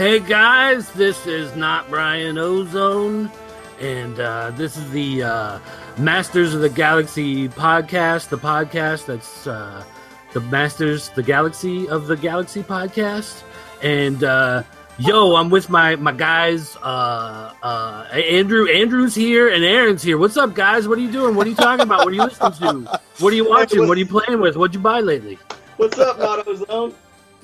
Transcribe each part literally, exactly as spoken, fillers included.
Hey guys, this is not Brian Ozone, and uh, this is the uh, Masters of the Galaxy podcast, the podcast that's uh, the Masters, the Galaxy of the Galaxy podcast. And uh, yo, I'm with my my guys. Uh, uh, Andrew, Andrew's here, and Aaron's here. What's up, guys? What are you doing? What are you talking about? What are you listening to? What are you watching? What are you playing with? What'd you buy lately? What's up, Not Ozone?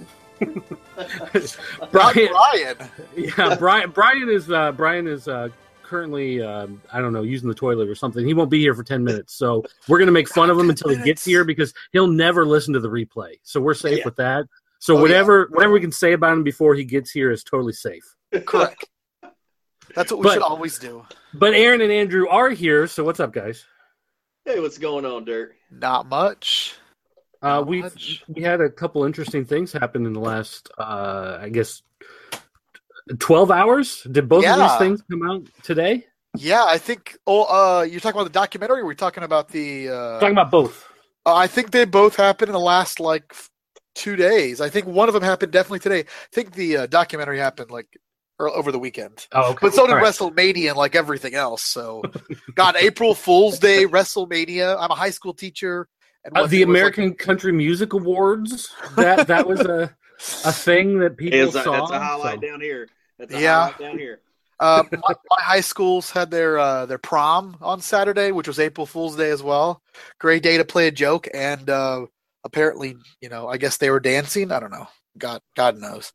Brian, Brian. Yeah, Brian. Brian is uh, Brian is uh, currently um, I don't know, using the toilet or something. He won't be here for ten minutes, so we're gonna make fun of him until he gets here because he'll never listen to the replay. So we're safe Yeah. with that. So Oh, whatever whatever we can say about him before he gets here is totally safe. Correct. That's what we But- should always do. But Aaron and Andrew are here, so what's up, guys? Hey, what's going on, Dirk? Not much. Uh, Not we much. we had a couple interesting things happen in the last, uh, I guess, twelve hours. Did both of Yeah. these things come out today? Yeah, I think. Oh, uh, you're talking about the documentary. Or are we talking about the? Uh, Talking about both. uh, I think they both happened in the last like f- two days. I think one of them happened definitely today. I think the uh, documentary happened like or over the weekend. Oh, okay. But so did All right. WrestleMania and like everything else. So, God, April Fool's Day, WrestleMania. I'm a high school teacher. And Uh, what the it was, like- American Country Music Awards. That that was a a thing that people It's a, saw. that's a highlight so- down here. That's a Yeah. highlight down here. Uh, my, my high schools had their uh, their prom on Saturday, which was April Fool's Day as well. Great day to play a joke, and uh, apparently, you know, I guess they were dancing. I don't know. God, God knows.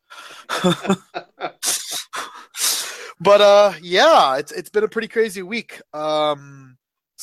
But uh, yeah, it's it's been a pretty crazy week. Um,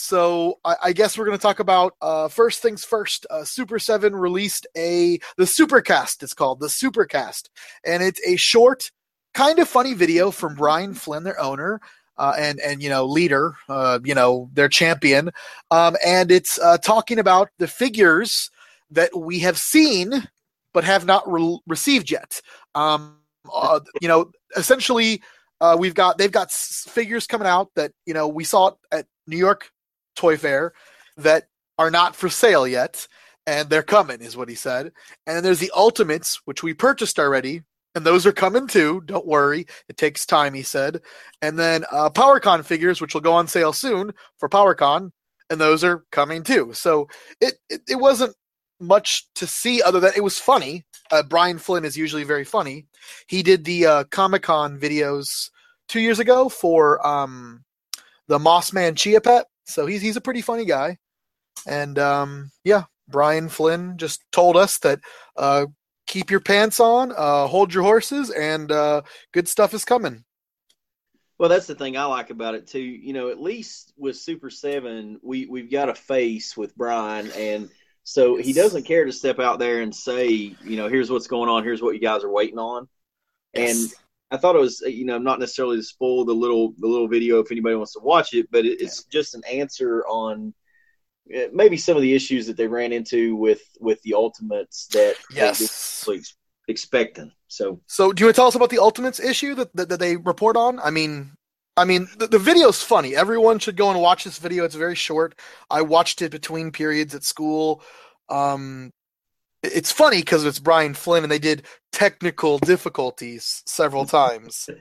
so I, I guess we're going to talk about uh, first things first. Uh, Super Seven released a the Supercast. It's called the Supercast, and it's a short, kind of funny video from Brian Flynn, their owner, uh, and and you know leader, uh, you know their champion, um, and it's uh, talking about the figures that we have seen but have not re- received yet. Um, uh, you know, essentially, uh, we've got they've got s- figures coming out that you know we saw at New York Toy Fair that are not for sale yet, and they're coming, is what he said. And then there's the Ultimates, which we purchased already. And those are coming too. Don't worry. It takes time, he said. And then uh, PowerCon figures, which will go on sale soon for PowerCon, and those are coming too. So it it, it wasn't much to see other than it was funny. Uh, Brian Flynn is usually very funny. He did the uh, Comic-Con videos two years ago for um, the Mossman Chia Pet. So he's he's a pretty funny guy. And um, yeah, Brian Flynn just told us that uh, keep your pants on, uh, hold your horses, and uh, good stuff is coming. Well, that's the thing I like about it too. You know, at least with Super Seven, we we've got a face with Brian, and so he doesn't care to step out there and say, you know, here's what's going on, here's what you guys are waiting on. And Yes. I thought it was, you know, not necessarily to spoil the little the little video if anybody wants to watch it, but it, it's just an answer on uh, maybe some of the issues that they ran into with with the Ultimates that Yes. they were expecting. So So, do you want to tell us about the Ultimates issue that, that, that they report on? I mean, I mean, the, the video's funny. Everyone should go and watch this video. It's very short. I watched it between periods at school. Um, it- it's funny because it's Brian Flynn, and they did technical difficulties several times.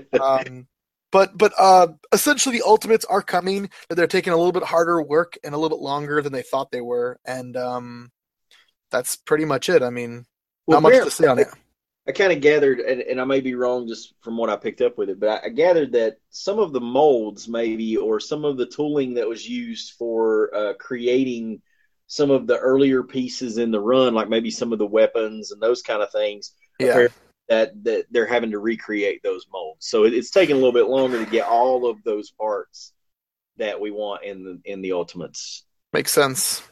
um, but but uh, essentially, the Ultimates are coming. They're taking a little bit harder work and a little bit longer than they thought they were, and um, that's pretty much it. I mean, Well, not much to apparently- say on it. I kind of gathered, and, and I may be wrong just from what I picked up with it, but I, I gathered that some of the molds, maybe, or some of the tooling that was used for uh, creating some of the earlier pieces in the run, like maybe some of the weapons and those kind of things, Yeah. apparently that, that they're having to recreate those molds. So it, it's taking a little bit longer to get all of those parts that we want in the in the Ultimates. Makes sense.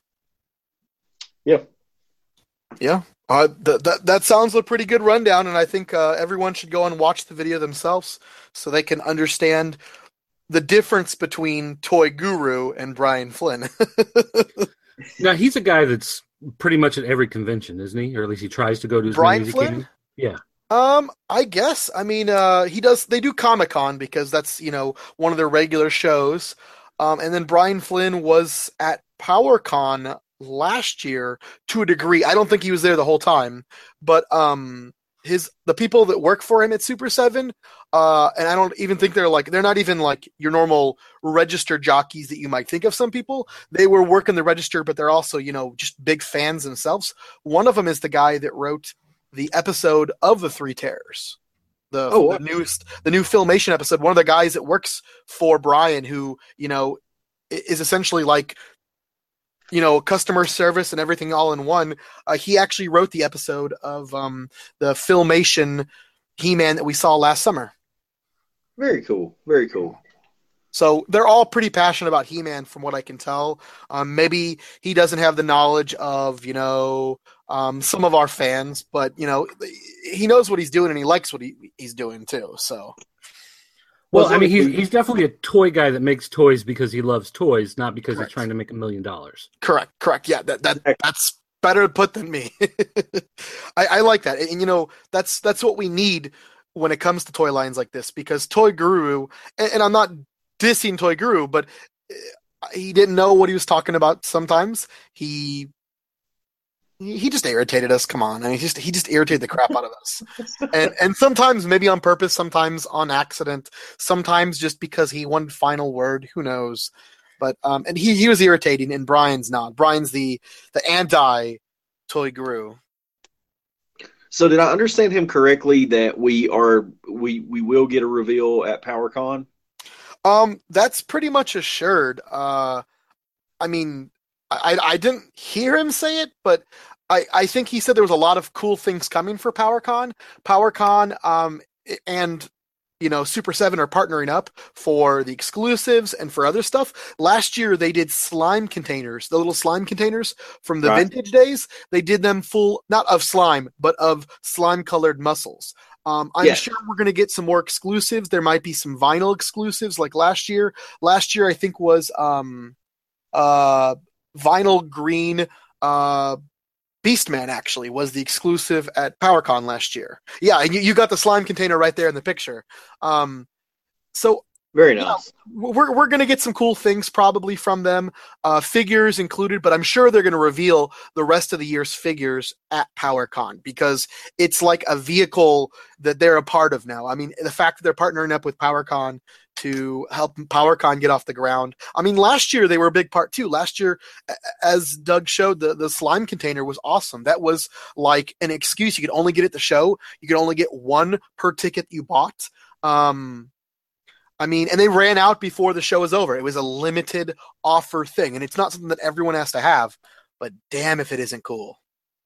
Yeah. Yeah. Uh, th- that that sounds a pretty good rundown, and I think uh, everyone should go and watch the video themselves so they can understand the difference between Toy Guru and Brian Flynn. Now he's a guy that's pretty much at every convention, isn't he? Or at least he tries to go to as Brian many as he Flynn? can. Yeah. um, I guess. I mean, uh, he does. They do Comic Con because that's you know one of their regular shows. Um, and then Brian Flynn was at PowerCon last year to a degree. I don't think he was there the whole time, but um, his the people that work for him at Super seven, uh, and I don't even think they're like they're not even like your normal registered jockeys that you might think of. Some people they were working the register, but they're also you know just big fans themselves. One of them is the guy that wrote the episode of the Three Terrors, the, Oh, the newest the new Filmation episode. One of the guys that works for Brian, who you know is essentially like. You know, customer service and everything all in one. Uh, he actually wrote the episode of um, the Filmation He-Man that we saw last summer. Very cool. Very cool. So they're all pretty passionate about He-Man from what I can tell. Um, maybe he doesn't have the knowledge of, you know, um, some of our fans, but, you know, he knows what he's doing and he likes what he, he's doing too. So. Well, I mean, he's he's definitely a toy guy that makes toys because he loves toys, not because Correct. he's trying to make a million dollars. Correct, correct. Yeah, that, that that's better put than me. I, I like that, and you know, that's that's what we need when it comes to toy lines like this. Because Toy Guru, and, and I'm not dissing Toy Guru, but he didn't know what he was talking about. Sometimes he. He just irritated us. Come on, I mean, he just he just irritated the crap out of us, and and sometimes maybe on purpose, sometimes on accident, sometimes just because he wanted final word. Who knows? But um, and he, he was irritating, and Brian's not. Brian's the the anti Toy Guru. So did I understand him correctly that we are we we will get a reveal at PowerCon? Um, that's pretty much assured. Uh, I mean. I, I didn't hear him say it, but I, I think he said there was a lot of cool things coming for PowerCon. PowerCon um, and you know Super seven are partnering up for the exclusives and for other stuff. Last year they did slime containers, the little slime containers from the Right. vintage days. They did them full, not of slime, but of slime-colored muscles. Um, I'm Yeah. sure we're going to get some more exclusives. There might be some vinyl exclusives like last year. Last year I think was... Um, uh, Vinyl green uh, Beastman actually was the exclusive at PowerCon last year. Yeah, and you, you got the slime container right there in the picture. Um, so Very yeah, nice. we're we're gonna get some cool things probably from them, uh, figures included. But I'm sure they're gonna reveal the rest of the year's figures at PowerCon because it's like a vehicle that they're a part of now. I mean, the fact that they're partnering up with PowerCon to help PowerCon get off the ground. I mean, last year they were a big part too. Last year, as Doug showed, the, the slime container was awesome. That was like an excuse. You could only get at the show. You could only get one per ticket you bought. Um, I mean, and they ran out before the show was over. It was a limited offer thing, and it's not something that everyone has to have, but damn if it isn't cool.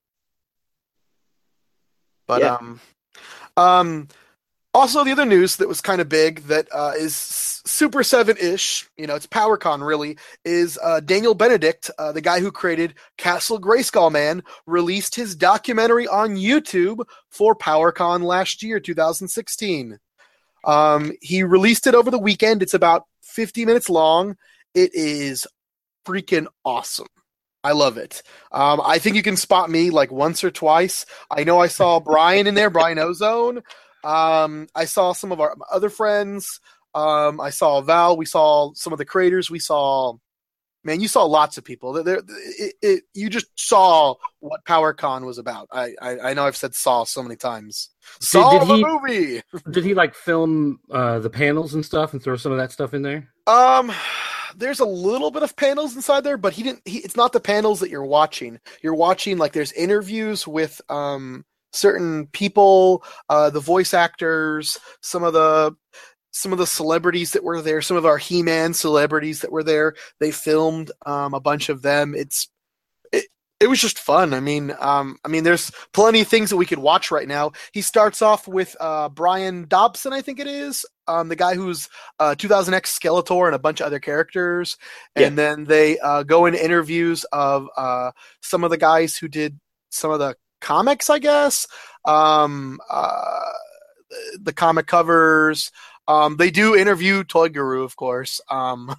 But, Yeah. um, um, also, the other news that was kind of big that uh, is Super seven-ish, you know, it's PowerCon really, is uh, Daniel Benedict, uh, the guy who created Castle Grayskull Man, released his documentary on YouTube for PowerCon last year, two thousand sixteen. Um, he released it over the weekend. It's about fifty minutes long. It is freaking awesome. I love it. Um, I think you can spot me like once or twice. I know I saw Brian in there, Brian Ozone. Um, I saw some of our other friends. Um, I saw Val. We saw some of the creators. We saw, man, you saw lots of people. There, it, it, you just saw what PowerCon was about. I, I, I know I've said "saw" so many times. Saw did the he- movie. Did he like film uh, the panels and stuff and throw some of that stuff in there? Um, there's a little bit of panels inside there, but he didn't. He, it's not the panels that you're watching. You're watching like there's interviews with um certain people, uh, the voice actors, some of the some of the celebrities that were there, some of our He-Man celebrities that were there. They filmed um a bunch of them. It's it, it was just fun. I mean, um, I mean, there's plenty of things that we could watch right now. He starts off with uh Brian Dobson, I think it is. Um, the guy who's uh, two thousand X Skeletor and a bunch of other characters. And Yeah. then they uh, go into interviews of uh, some of the guys who did some of the comics, I guess. Um, uh, the comic covers. Um, they do interview Toy Guru, of course. Um,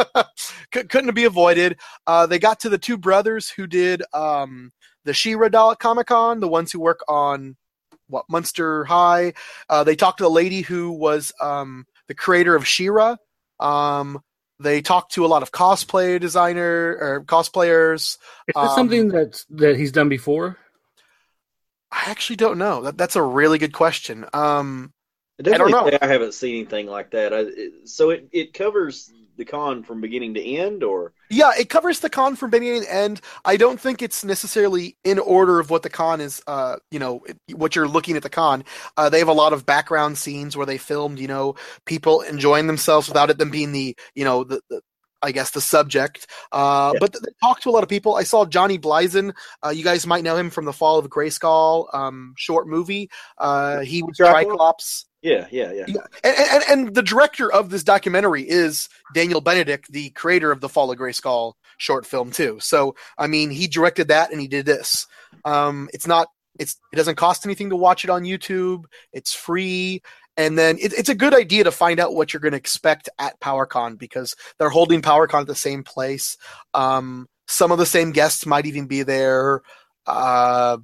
c- couldn't be avoided. Uh, they got to the two brothers who did um, the She-Ra doll at Comic-Con, the ones who work on what Monster High. Uh, they talked to the lady who was um, the creator of She-Ra. Um, they talked to a lot of cosplay designer or cosplayers. Is this Um, something that's that he's done before? I actually don't know. That that's a really good question. Um, I definitely I don't know. say I haven't seen anything like that. I, it, so it, it covers the con from beginning to end, or Yeah, it covers the con from beginning to end. I don't think it's necessarily in order of what the con is. Uh, you know, what you're looking at the con. Uh, they have a lot of background scenes where they filmed, you know, people enjoying themselves without it them being the, you know, the, the I guess the subject. Uh, Yeah. but they talked to a lot of people. I saw Johnny Blizin. Uh, you guys might know him from the Fall of Grayskull um, short movie. Uh, he was Triclops? Triclops. yeah, yeah, yeah. Yeah. And, and, and the director of this documentary is Daniel Benedict, the creator of the Fall of Grayskull short film too. So, I mean, he directed that and he did this. Um, it's not, it's, it doesn't cost anything to watch it on YouTube. It's free. And then it, it's a good idea to find out what you're going to expect at PowerCon because they're holding PowerCon at the same place. Um, some of the same guests might even be there. Uh,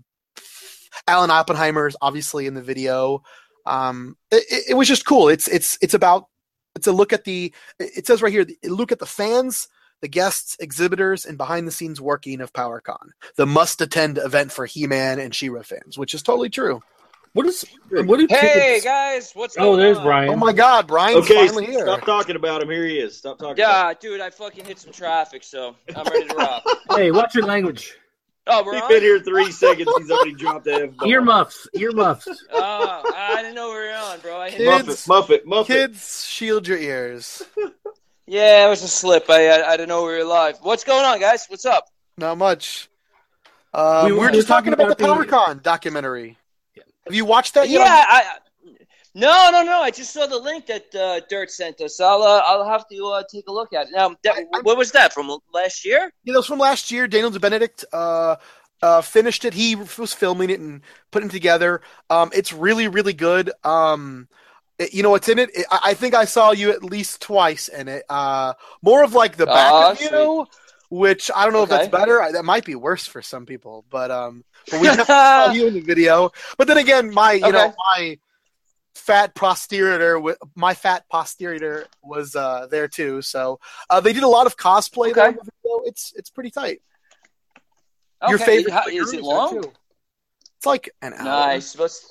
Alan Oppenheimer is obviously in the video. Um, it, it was just cool. It's it's it's about it's a look at the. It says right here, look at the fans, the guests, exhibitors, and behind the scenes working of PowerCon, the must attend event for He-Man and She-Ra fans, which is totally true. What is what do Hey tickets? guys, what's going Oh, on? there's Brian. Oh my God, Brian's Okay, finally here. stop talking about him. Here he is. Stop talking. about Yeah, dude, I fucking hit some traffic, so I'm ready to rock. Hey, watch your language. Oh, him. we're He's on? been here three seconds. He's already dropped the F-bomb. Earmuffs, earmuffs. Oh, I didn't know we were on, bro. I hit Kids. Muffet, Muffet, Muffet. Kids, shield your ears. Yeah, it was a slip. I, I I didn't know we were live. What's going on, guys? What's up? Not much. Um, We we were were just talking about, talking the about the- PowerCon documentary. Have you watched that Yeah, yet? I. No, no, no. I just saw the link that uh, Dirt sent us. I'll uh, I'll have to uh, take a look at it. Now, that, I- what was that from last year? Yeah, that was from last year. Daniel Benedict uh, uh, finished it. He was filming it and putting it together. Um, it's really, really good. Um, it- you know what's in it? it? I I think I saw you at least twice in it. Uh, more of like the back Oh, of you, which I don't know if Okay. that's better. I- That might be worse for some people, but um, but we definitely saw you in the video. But then again, my you know Okay. my fat posterior, wi- my fat posterior was uh, there too. So uh, they did a lot of cosplay there Okay. in the video. It's it's pretty tight. Your Okay, favorite? how- figure is it there, long? too. It's like an hour. Nice. What's-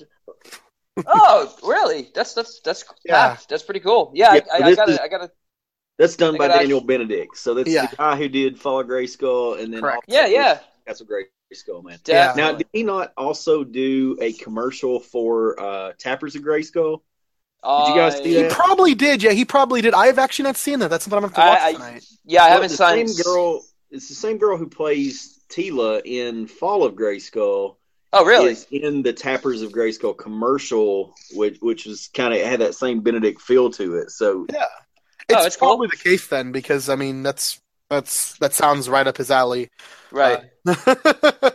oh, really? That's that's that's Yeah. packed. That's pretty cool. Yeah, Yeah, I, I, but I this got is- to I got to That's done I by gotta- Daniel Benedict. So that's Yeah. the guy who did Fall of Grayskull, and then Correct. also Yeah, yeah. That's a great Grayskull, man. Yeah. Now, did he not also do a commercial for uh, Tappers of Grayskull? Did you guys see He that? probably did. Yeah, he probably did. I have actually not seen that. That's something I'm going to watch I, I, tonight. yeah, I Well, haven't the signed. same girl. It's the same girl who plays Tila in Fall of Grayskull. Oh, really? Is in the Tappers of Grayskull commercial, which which was kind of had that same Benedict feel to it. So Yeah, it's, Oh, it's cool. probably the case then, because I mean that's that's that sounds right up his alley. Right. Uh,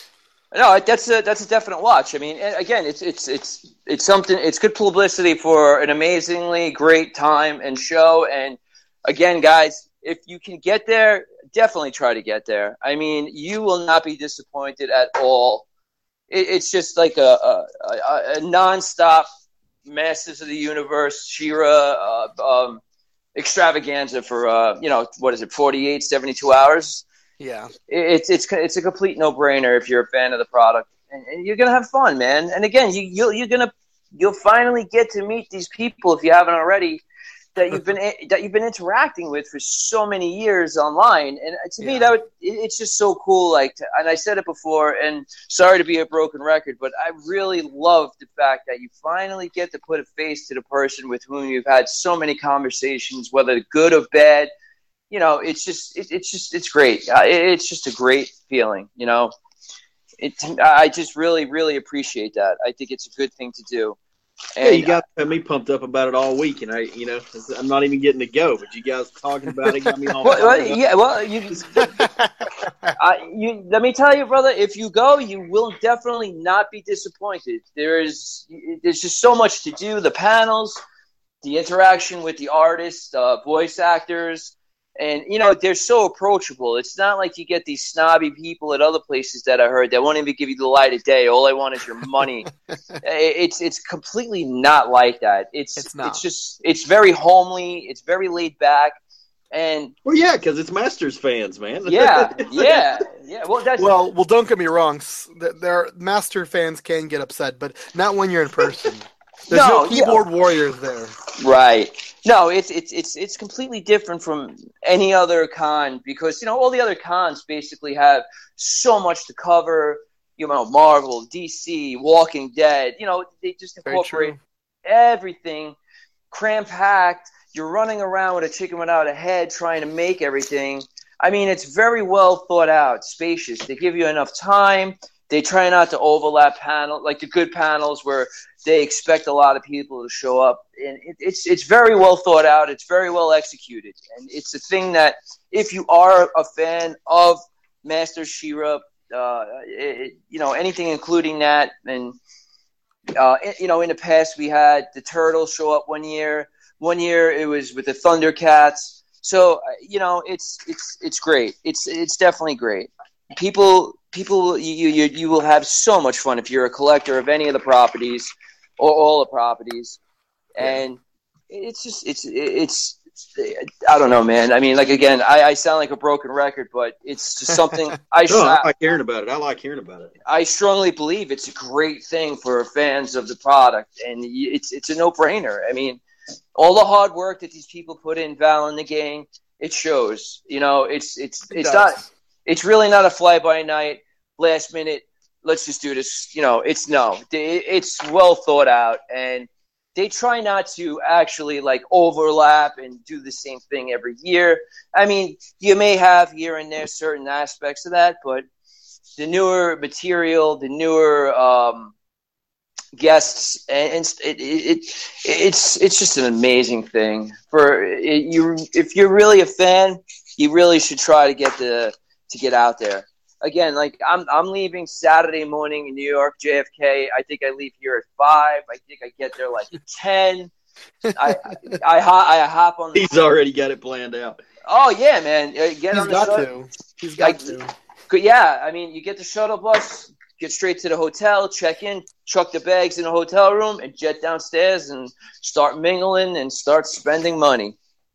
No, that's a that's a definite watch. I mean, and again, it's it's it's it's something. It's good publicity for an amazingly great time and show. And again, guys, if you can get there, definitely try to get there. I mean, you will not be disappointed at all. It, it's just like a a, a, a nonstop Masters of the Universe, She-Ra uh, um, extravaganza for uh, you know what is it, forty-eight, seventy-two hours. yeah, It's it's it's a complete no brainer if you're a fan of the product, and, and you're gonna have fun, man. And again, you you'll, you're gonna you'll finally get to meet these people if you haven't already that you've been that you've been interacting with for so many years online. And to me, Yeah. that would, it, it's just so cool. Like, to, and I said it before, and sorry to be a broken record, but I really love the fact that you finally get to put a face to the person with whom you've had so many conversations, whether good or bad. You know, it's just, it, it's just, it's great. Uh, it, it's just a great feeling, you know. It, I just really, really appreciate that. I think it's a good thing to do. And yeah, you guys had me pumped up about it all week, and I, you know, I'm not even getting to go, but you guys talking about it got me all. well, well, fired up. yeah, well, you, I, you, let me tell you, brother, if you go, you will definitely not be disappointed. There is, there's just so much to do. The panels, the interaction with the artists, uh, voice actors. And, you know, they're so approachable. It's not like you get these snobby people at other places that I heard that won't even give you the light of day. All I want is your money. it's it's completely not like that. It's It's not. it's just it's very homely. It's very laid back. And well, yeah, because it's Masters fans, man. yeah, yeah, yeah. Well, that's well, well. Don't get me wrong. There, Master fans can get upset, but not when you're in person. There's no, no keyboard yeah. warriors there. Right. No, it's it's it's it's completely different from any other con because you know all the other cons basically have so much to cover. You know, Marvel, D C, Walking Dead. You know, they just incorporate everything, cram packed. You're running around with a chicken without a head trying to make everything. I mean, it's very well thought out, spacious. They give you enough time. They try not to overlap panel, like the good panels where they expect a lot of people to show up. And it, it's it's very well thought out. It's very well executed. And it's a thing that if you are a fan of Master She-Ra, uh, it, you know, anything including that. And, uh, you know, in the past we had the Turtles show up one year. One year it was with the Thundercats. So, you know, it's it's it's great. It's it's definitely great. People people you you you will have so much fun if you're a collector of any of the properties or all the properties. And it's just it's it's I don't know, man. I mean, like again, I, I sound like a broken record, but it's just something I, no, I like hearing about it. I like hearing about it. I strongly believe it's a great thing for fans of the product, and it's it's a no-brainer. I mean, all the hard work that these people put in, Val, in the game, it shows. You know, it's it's It it's does. not. It's really not a fly-by-night, last minute. Let's just do this. You know, it's no. It's well thought out, and they try not to actually like overlap and do the same thing every year. I mean, you may have here and there certain aspects of that, but the newer material, the newer um, guests, and, and it, it, it it's it's just an amazing thing. For it, you, if you're really a fan, you really should try to get the to get out there. Again, like I'm I'm leaving Saturday morning in New York, J F K. I think I leave here at five. I think I get there like at ten. I I, I, I hop on. The He's already got it planned out. Oh yeah, man! Get He's on the got shuttle. to. He's got I, to. Yeah, I mean, you get the shuttle bus, get straight to the hotel, check in, chuck the bags in the hotel room, and jet downstairs and start mingling and start spending money.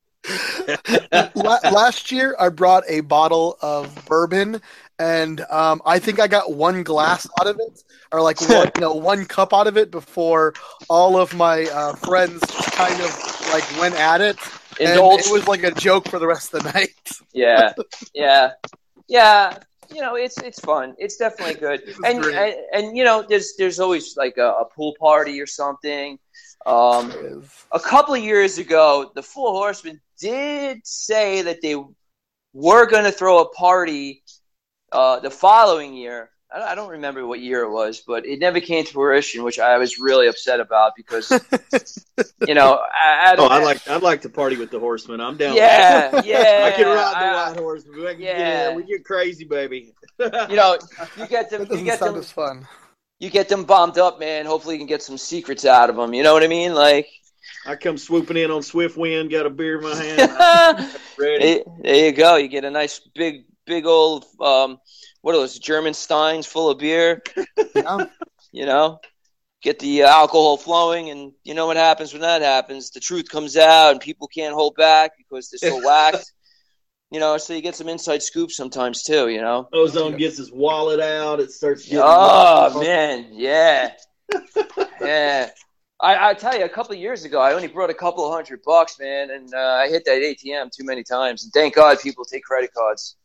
Last year, I brought a bottle of bourbon, and um, I think I got one glass out of it, or like one, you know, one cup out of it before all of my uh, friends kind of like went at it. And Indulge. it was like a joke for the rest of the night. Yeah, yeah, yeah. You know, it's it's fun. It's definitely good. And, and and you know, there's there's always like a, a pool party or something. Um, a couple of years ago, the Four Horsemen did say that they were going to throw a party uh, the following year. I don't remember what year it was, but it never came to fruition, which I was really upset about because, you know, I, I oh, I like I'd like to party with the Horsemen. I'm down. Yeah, yeah. I can ride the I, White Horsemen. We can yeah. get, we get crazy, baby. You know, you get them. That you get sound them. as fun. You get them bombed up, man. Hopefully, you can get some secrets out of them. You know what I mean? Like, I come swooping in on Swift Wind, got a beer in my hand. Ready. There you go. You get a nice big, big old. Um, What are those, German steins full of beer? Yeah. You know, get the uh, alcohol flowing, and you know what happens when that happens. The truth comes out, and people can't hold back because they're so whacked. You know, so you get some inside scoops sometimes, too, you know. Ozone gets his wallet out. It starts getting... Oh, man, yeah. Yeah. I, I tell you, a couple of years ago, I only brought a couple of hundred bucks, man, and uh, I hit that A T M too many times. And thank God people take credit cards.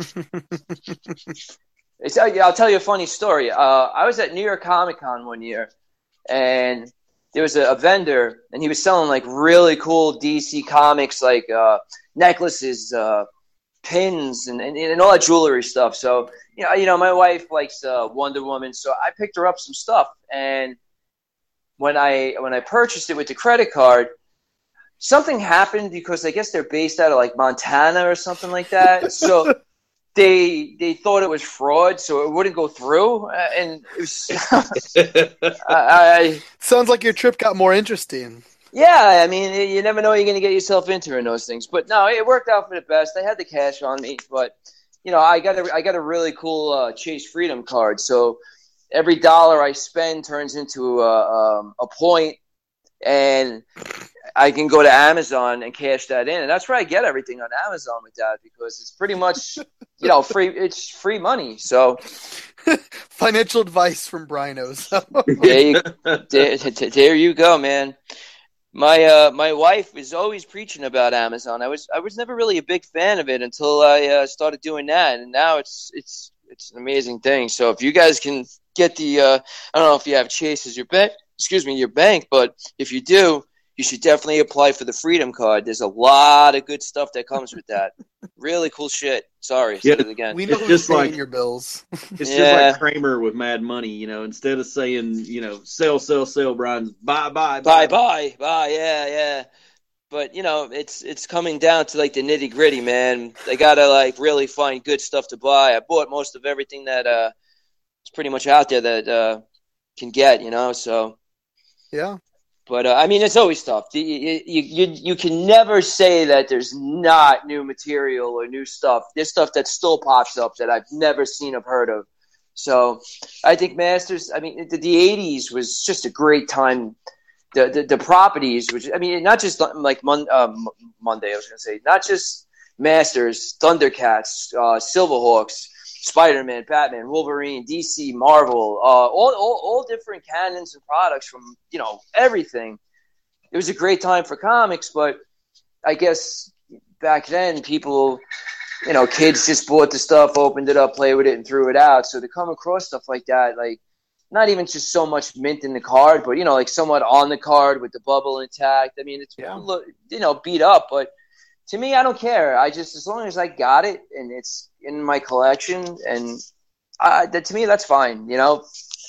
It's, I'll tell you a funny story. Uh, I was at New York Comic Con one year, and there was a, a vendor, and he was selling like really cool D C comics, like uh, necklaces, uh, pins, and, and and all that jewelry stuff. So you know, you know, my wife likes uh, Wonder Woman, so I picked her up some stuff. And when I when I purchased it with the credit card, something happened because I guess they're based out of like Montana or something like that. So they they thought it was fraud, so it wouldn't go through. Uh, and it was, I, I sounds like your trip got more interesting. Yeah, I mean, you never know what you're going to get yourself into in those things. But no, it worked out for the best. I had the cash on me, but you know, I got a I got a really cool uh, Chase Freedom card. So every dollar I spend turns into a, um, a point, and I can go to Amazon and cash that in, and that's where I get everything on Amazon with that because it's pretty much, you know, free. It's free money. So, financial advice from Brian Ozo. there, you, there, there you go, man. My uh, my wife is always preaching about Amazon. I was I was never really a big fan of it until I uh, started doing that, and now it's it's it's an amazing thing. So if you guys can get the, uh, I don't know if you have Chase as your bank, excuse me, your bank, but if you do, you should definitely apply for the Freedom Card. There's a lot of good stuff that comes with that. Really cool shit. Sorry, Yeah, said it again. We know It's who's just paying like- your bills. It's Yeah. just like Kramer with Mad Money, you know. Instead of saying, you know, sell, sell, sell, Brian's buy, buy, Bye, bye, bye. Yeah, yeah. But you know, it's it's coming down to like the nitty gritty, man. They gotta like really find good stuff to buy. I bought most of everything that uh, is pretty much out there that uh, can get, you know. So, Yeah. but uh, I mean, it's always tough. You, you you you can never say that there's not new material or new stuff. There's stuff that still pops up that I've never seen or heard of. So, I think Masters. I mean, the, the eighties was just a great time. The, the the properties, which I mean, not just like Mon, um, Monday, I was going to say, not just Masters, Thundercats, uh, Silverhawks, Spider-Man, Batman, Wolverine, D C, Marvel, uh, all, all all different canons and products from, you know, everything. It was a great time for comics, but I guess back then people, you know, kids just bought the stuff, opened it up, played with it, and threw it out. So to come across stuff like that, like, not even just so much mint in the card, but, you know, like somewhat on the card with the bubble intact. I mean, it's, Yeah. you know, beat up, but to me, I don't care. I just, as long as I got it and it's in my collection, and I, that, to me, that's fine, you know?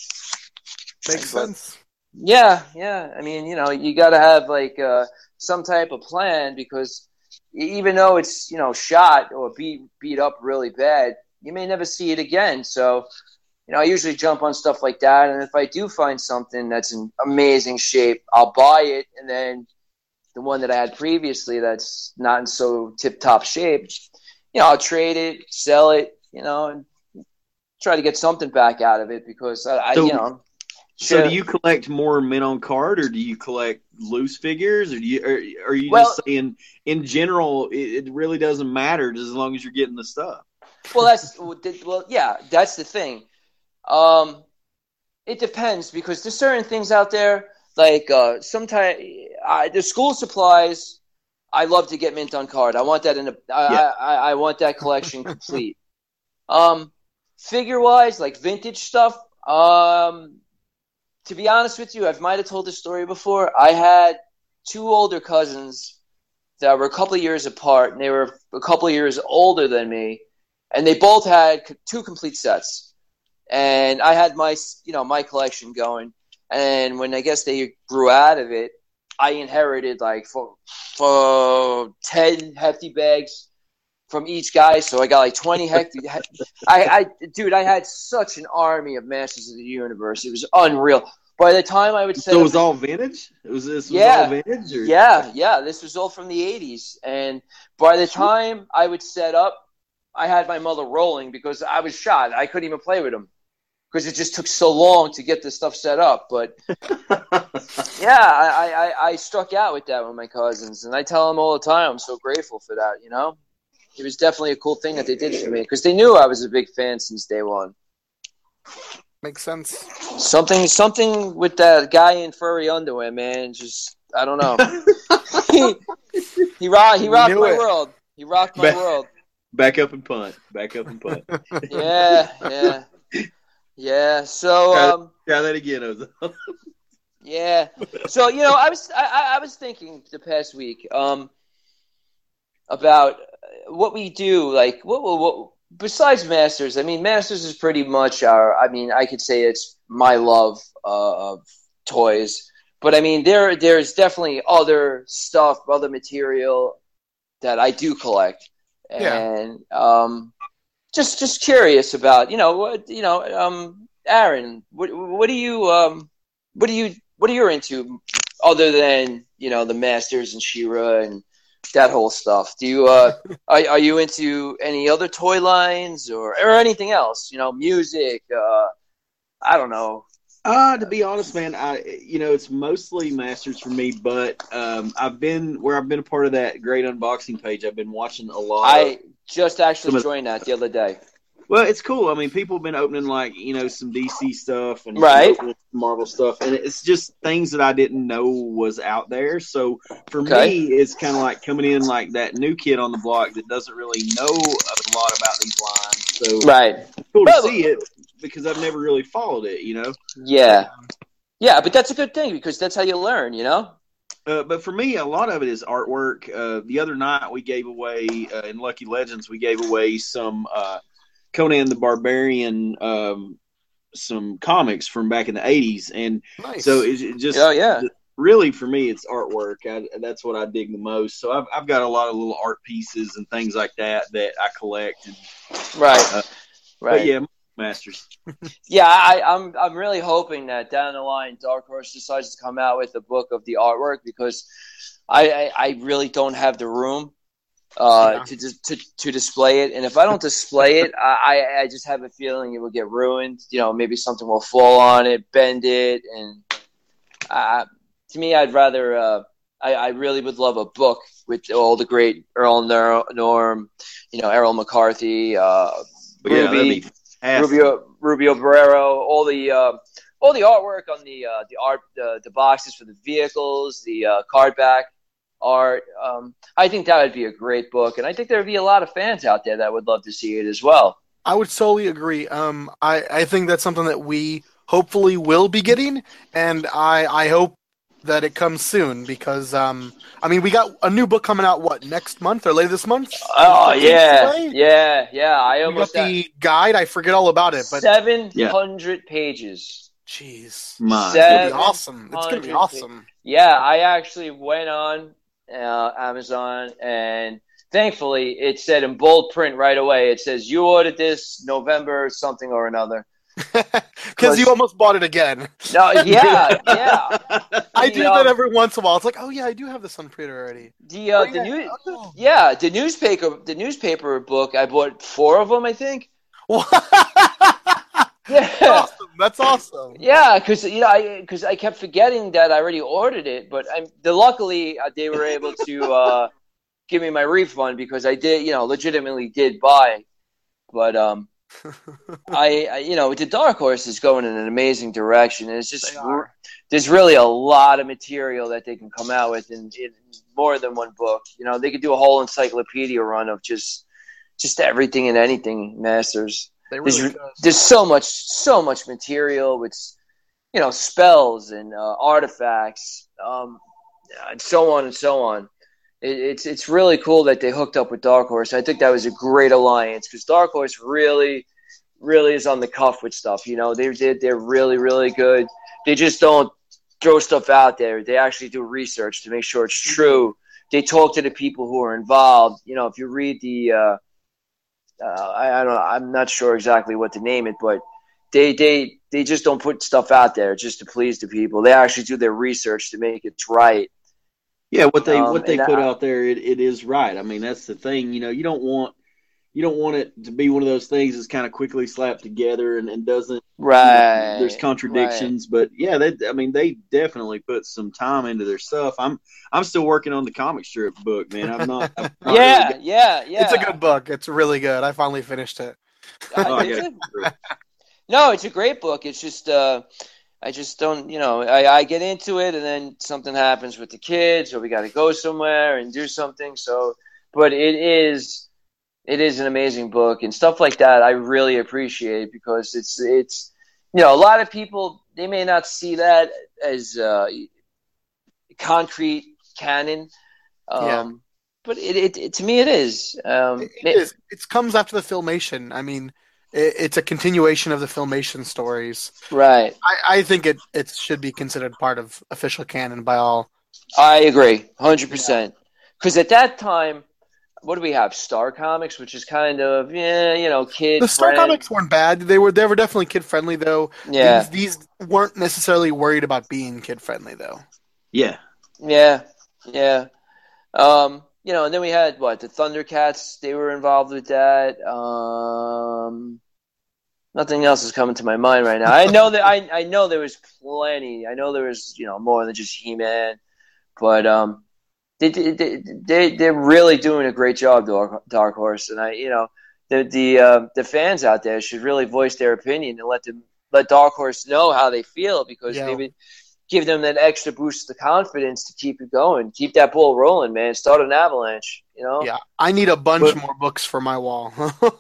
Makes But- sense. Yeah, yeah. I mean, you know, you got to have like uh, some type of plan because even though it's, you know, shot or beat beat up really bad, you may never see it again. So, you know, I usually jump on stuff like that, and if I do find something that's in amazing shape, I'll buy it, and then the one that I had previously that's not in so tip-top shape, you know, I'll trade it, sell it, you know, and try to get something back out of it because, I, I So- you know. So, shit. do you collect more mint on card, or do you collect loose figures, or do you, or are you Well- just saying in general it, it really doesn't matter just as long as you're getting the stuff? Well, that's well, yeah, that's the thing. Um, it depends because there's certain things out there like uh, sometimes uh, the school supplies. I love to get mint on card. I want that in a. I, Yeah. I, I want that collection complete. um, figure wise, like vintage stuff. Um, to be honest with you, I might have told this story before. I had two older cousins that were a couple of years apart, and they were a couple of years older than me, and they both had two complete sets. And I had my, you know, my collection going. And when I guess they grew out of it, I inherited like for, for ten hefty bags from each guy. So I got like twenty hefty. I, I, dude, I had such an army of Masters of the Universe. It was unreal. By the time I would set So it up was all vintage? It was this was Yeah. all vintage? Or? yeah, yeah, this was all from the eighties. And by the time I would set up, I had my mother rolling because I was shot. I couldn't even play with them because it just took so long to get this stuff set up. But yeah, I, I, I struck out with that with my cousins. And I tell them all the time, I'm so grateful for that, you know? It was definitely a cool thing that they did for me because they knew I was a big fan since day one. Makes sense. Something, something with that guy in furry underwear, man. Just, I don't know. he, he rocked, he rocked Knew my it. world. He rocked my Back- world. Back up and punt. Back up and punt. Yeah, yeah, yeah. So, um, Try that again, Ozo. yeah. So, you know, I was, I, I I was thinking the past week, um, about what we do. Like, what, what, what besides Masters? I mean, Masters is pretty much our. I mean, I could say it's my love uh, of toys. But I mean, there there's definitely other stuff, other material that I do collect. Yeah. And um, just just curious about, you know, what you know, um, Aaron, what what do you um, what do you what are you into other than, you know, the Masters and She-Ra and that whole stuff? Do you uh, are are you into any other toy lines or or anything else? You know, music. Uh, I don't know. Uh, to be honest, man, I you know it's mostly Masters for me, but um, I've been where I've been a part of that great unboxing page. I've been watching a lot. I of just actually of, joined that the other day. Well, it's cool. I mean, people have been opening like you know some D C stuff and, right. and Marvel stuff, and it's just things that I didn't know was out there. So for okay. me, it's kind of like coming in like that new kid on the block that doesn't really know a lot about these lines. So right, it's cool but, to see it because I've never really followed it. You know. Yeah. Yeah, but that's a good thing because that's how you learn. You know. Uh, but for me, a lot of it is artwork. Uh, the other night, we gave away uh, in Lucky Legends, we gave away some. Uh, Conan the Barbarian, um, some comics from back in the eighties, and nice. so it, it just oh yeah, really for me it's artwork. I, that's what I dig the most. So I've I've got a lot of little art pieces and things like that that I collect. And, right, uh, right. But yeah, Masters. yeah, I, I'm I'm really hoping that down the line Dark Horse decides to come out with a book of the artwork because I I, I really don't have the room. Uh, yeah. to, to to display it, and if I don't display it, I, I just have a feeling it will get ruined. You know, maybe something will fall on it, bend it, and uh, to me, I'd rather. Uh, I, I really would love a book with all the great Earl Norm, you know, Errol McCarthy, uh, yeah, Ruby, Rubio, Rubio Barrero, all the uh, all the artwork on the uh, the art, uh, the boxes for the vehicles, the uh, card back. art. Um, I think that would be a great book, and I think there would be a lot of fans out there that would love to see it as well. I would solely agree. Um, I, I think that's something that we hopefully will be getting, and I, I hope that it comes soon because, um, I mean, we got a new book coming out, what, next month or later this month? Oh, yeah, yeah, yeah. I almost got the guide. I forget all about it. But seven hundred yeah. pages. Jeez. My. It's going to be awesome. It's going to be awesome. Yeah, I actually went on Uh, Amazon, and thankfully it said in bold print right away, it says you ordered this November something or another. Because you almost bought it again. No, yeah, yeah. I do that every once in a while. It's like, oh yeah, I do have this on pre-order already. The uh, oh, the yeah. new, oh. yeah, the newspaper, the newspaper book. I bought four of them, I think. Yeah, that's awesome. That's awesome. Yeah, because you know, I because I kept forgetting that I already ordered it, but I'm the luckily uh, they were able to uh, give me my refund because I did, you know, legitimately did buy. But um, I, I, you know, the Dark Horse is going in an amazing direction, and it's just there's really a lot of material that they can come out with in, in more than one book. You know, they could do a whole encyclopedia run of just just everything and anything Masters. Really there's, there's so much, so much material with, you know, spells and uh, artifacts, um, and so on and so on. It, it's it's really cool that they hooked up with Dark Horse. I think that was a great alliance because Dark Horse really, really is on the cuff with stuff. You know, they did they're really, really good. They just don't throw stuff out there. They actually do research to make sure it's true. They talk to the people who are involved. You know, if you read the uh, Uh, I, I don't know. I'm not sure exactly what to name it, but they they they just don't put stuff out there just to please the people. They actually do their research to make it right. Yeah, what they um, what they put I, out there, it, it is right. I mean, that's the thing. You know, you don't want you don't want it to be one of those things that's kind of quickly slapped together and, and doesn't. Right. You know, there's contradictions, right. but yeah, they, I mean, they definitely put some time into their stuff. I'm I'm still working on the comic strip book, man. I'm not. I'm not yeah, really yeah, yeah. It's a good book. It's really good. I finally finished it. Uh, oh, is yeah. it? No, it's a great book. It's just, uh, I just don't, you know, I, I get into it and then something happens with the kids or we got to go somewhere and do something. So, but it is, it is an amazing book and stuff like that. I really appreciate because it's, it's, you know, a lot of people, they may not see that as uh, concrete canon. Um, yeah. But it, it, it, to me, it is. Um, it, it is. It comes after the Filmation. I mean, it, it's a continuation of the Filmation stories. Right. I, I think it, it should be considered part of official canon by all. I agree, one hundred percent. Because at that time, what do we have? Star Comics, which is kind of, yeah, you know, kid The Star friend. Comics weren't bad. They were they were definitely kid friendly though. Yeah. These, these weren't necessarily worried about being kid friendly though. Yeah. Yeah. Yeah. Um. You know, and then we had, what, the Thundercats, they were involved with that. Um, Nothing else is coming to my mind right now. I know that I I know there was plenty. I know there was you know more than just He-Man, but um, they they they they're really doing a great job, Dark, Dark Horse, and I you know the the uh, the fans out there should really voice their opinion and let them let Dark Horse know how they feel, because Yeah. maybe give them that extra boost of confidence to keep it going, keep that ball rolling, man. Start an avalanche, you know. Yeah, I need a bunch But- more books for my wall.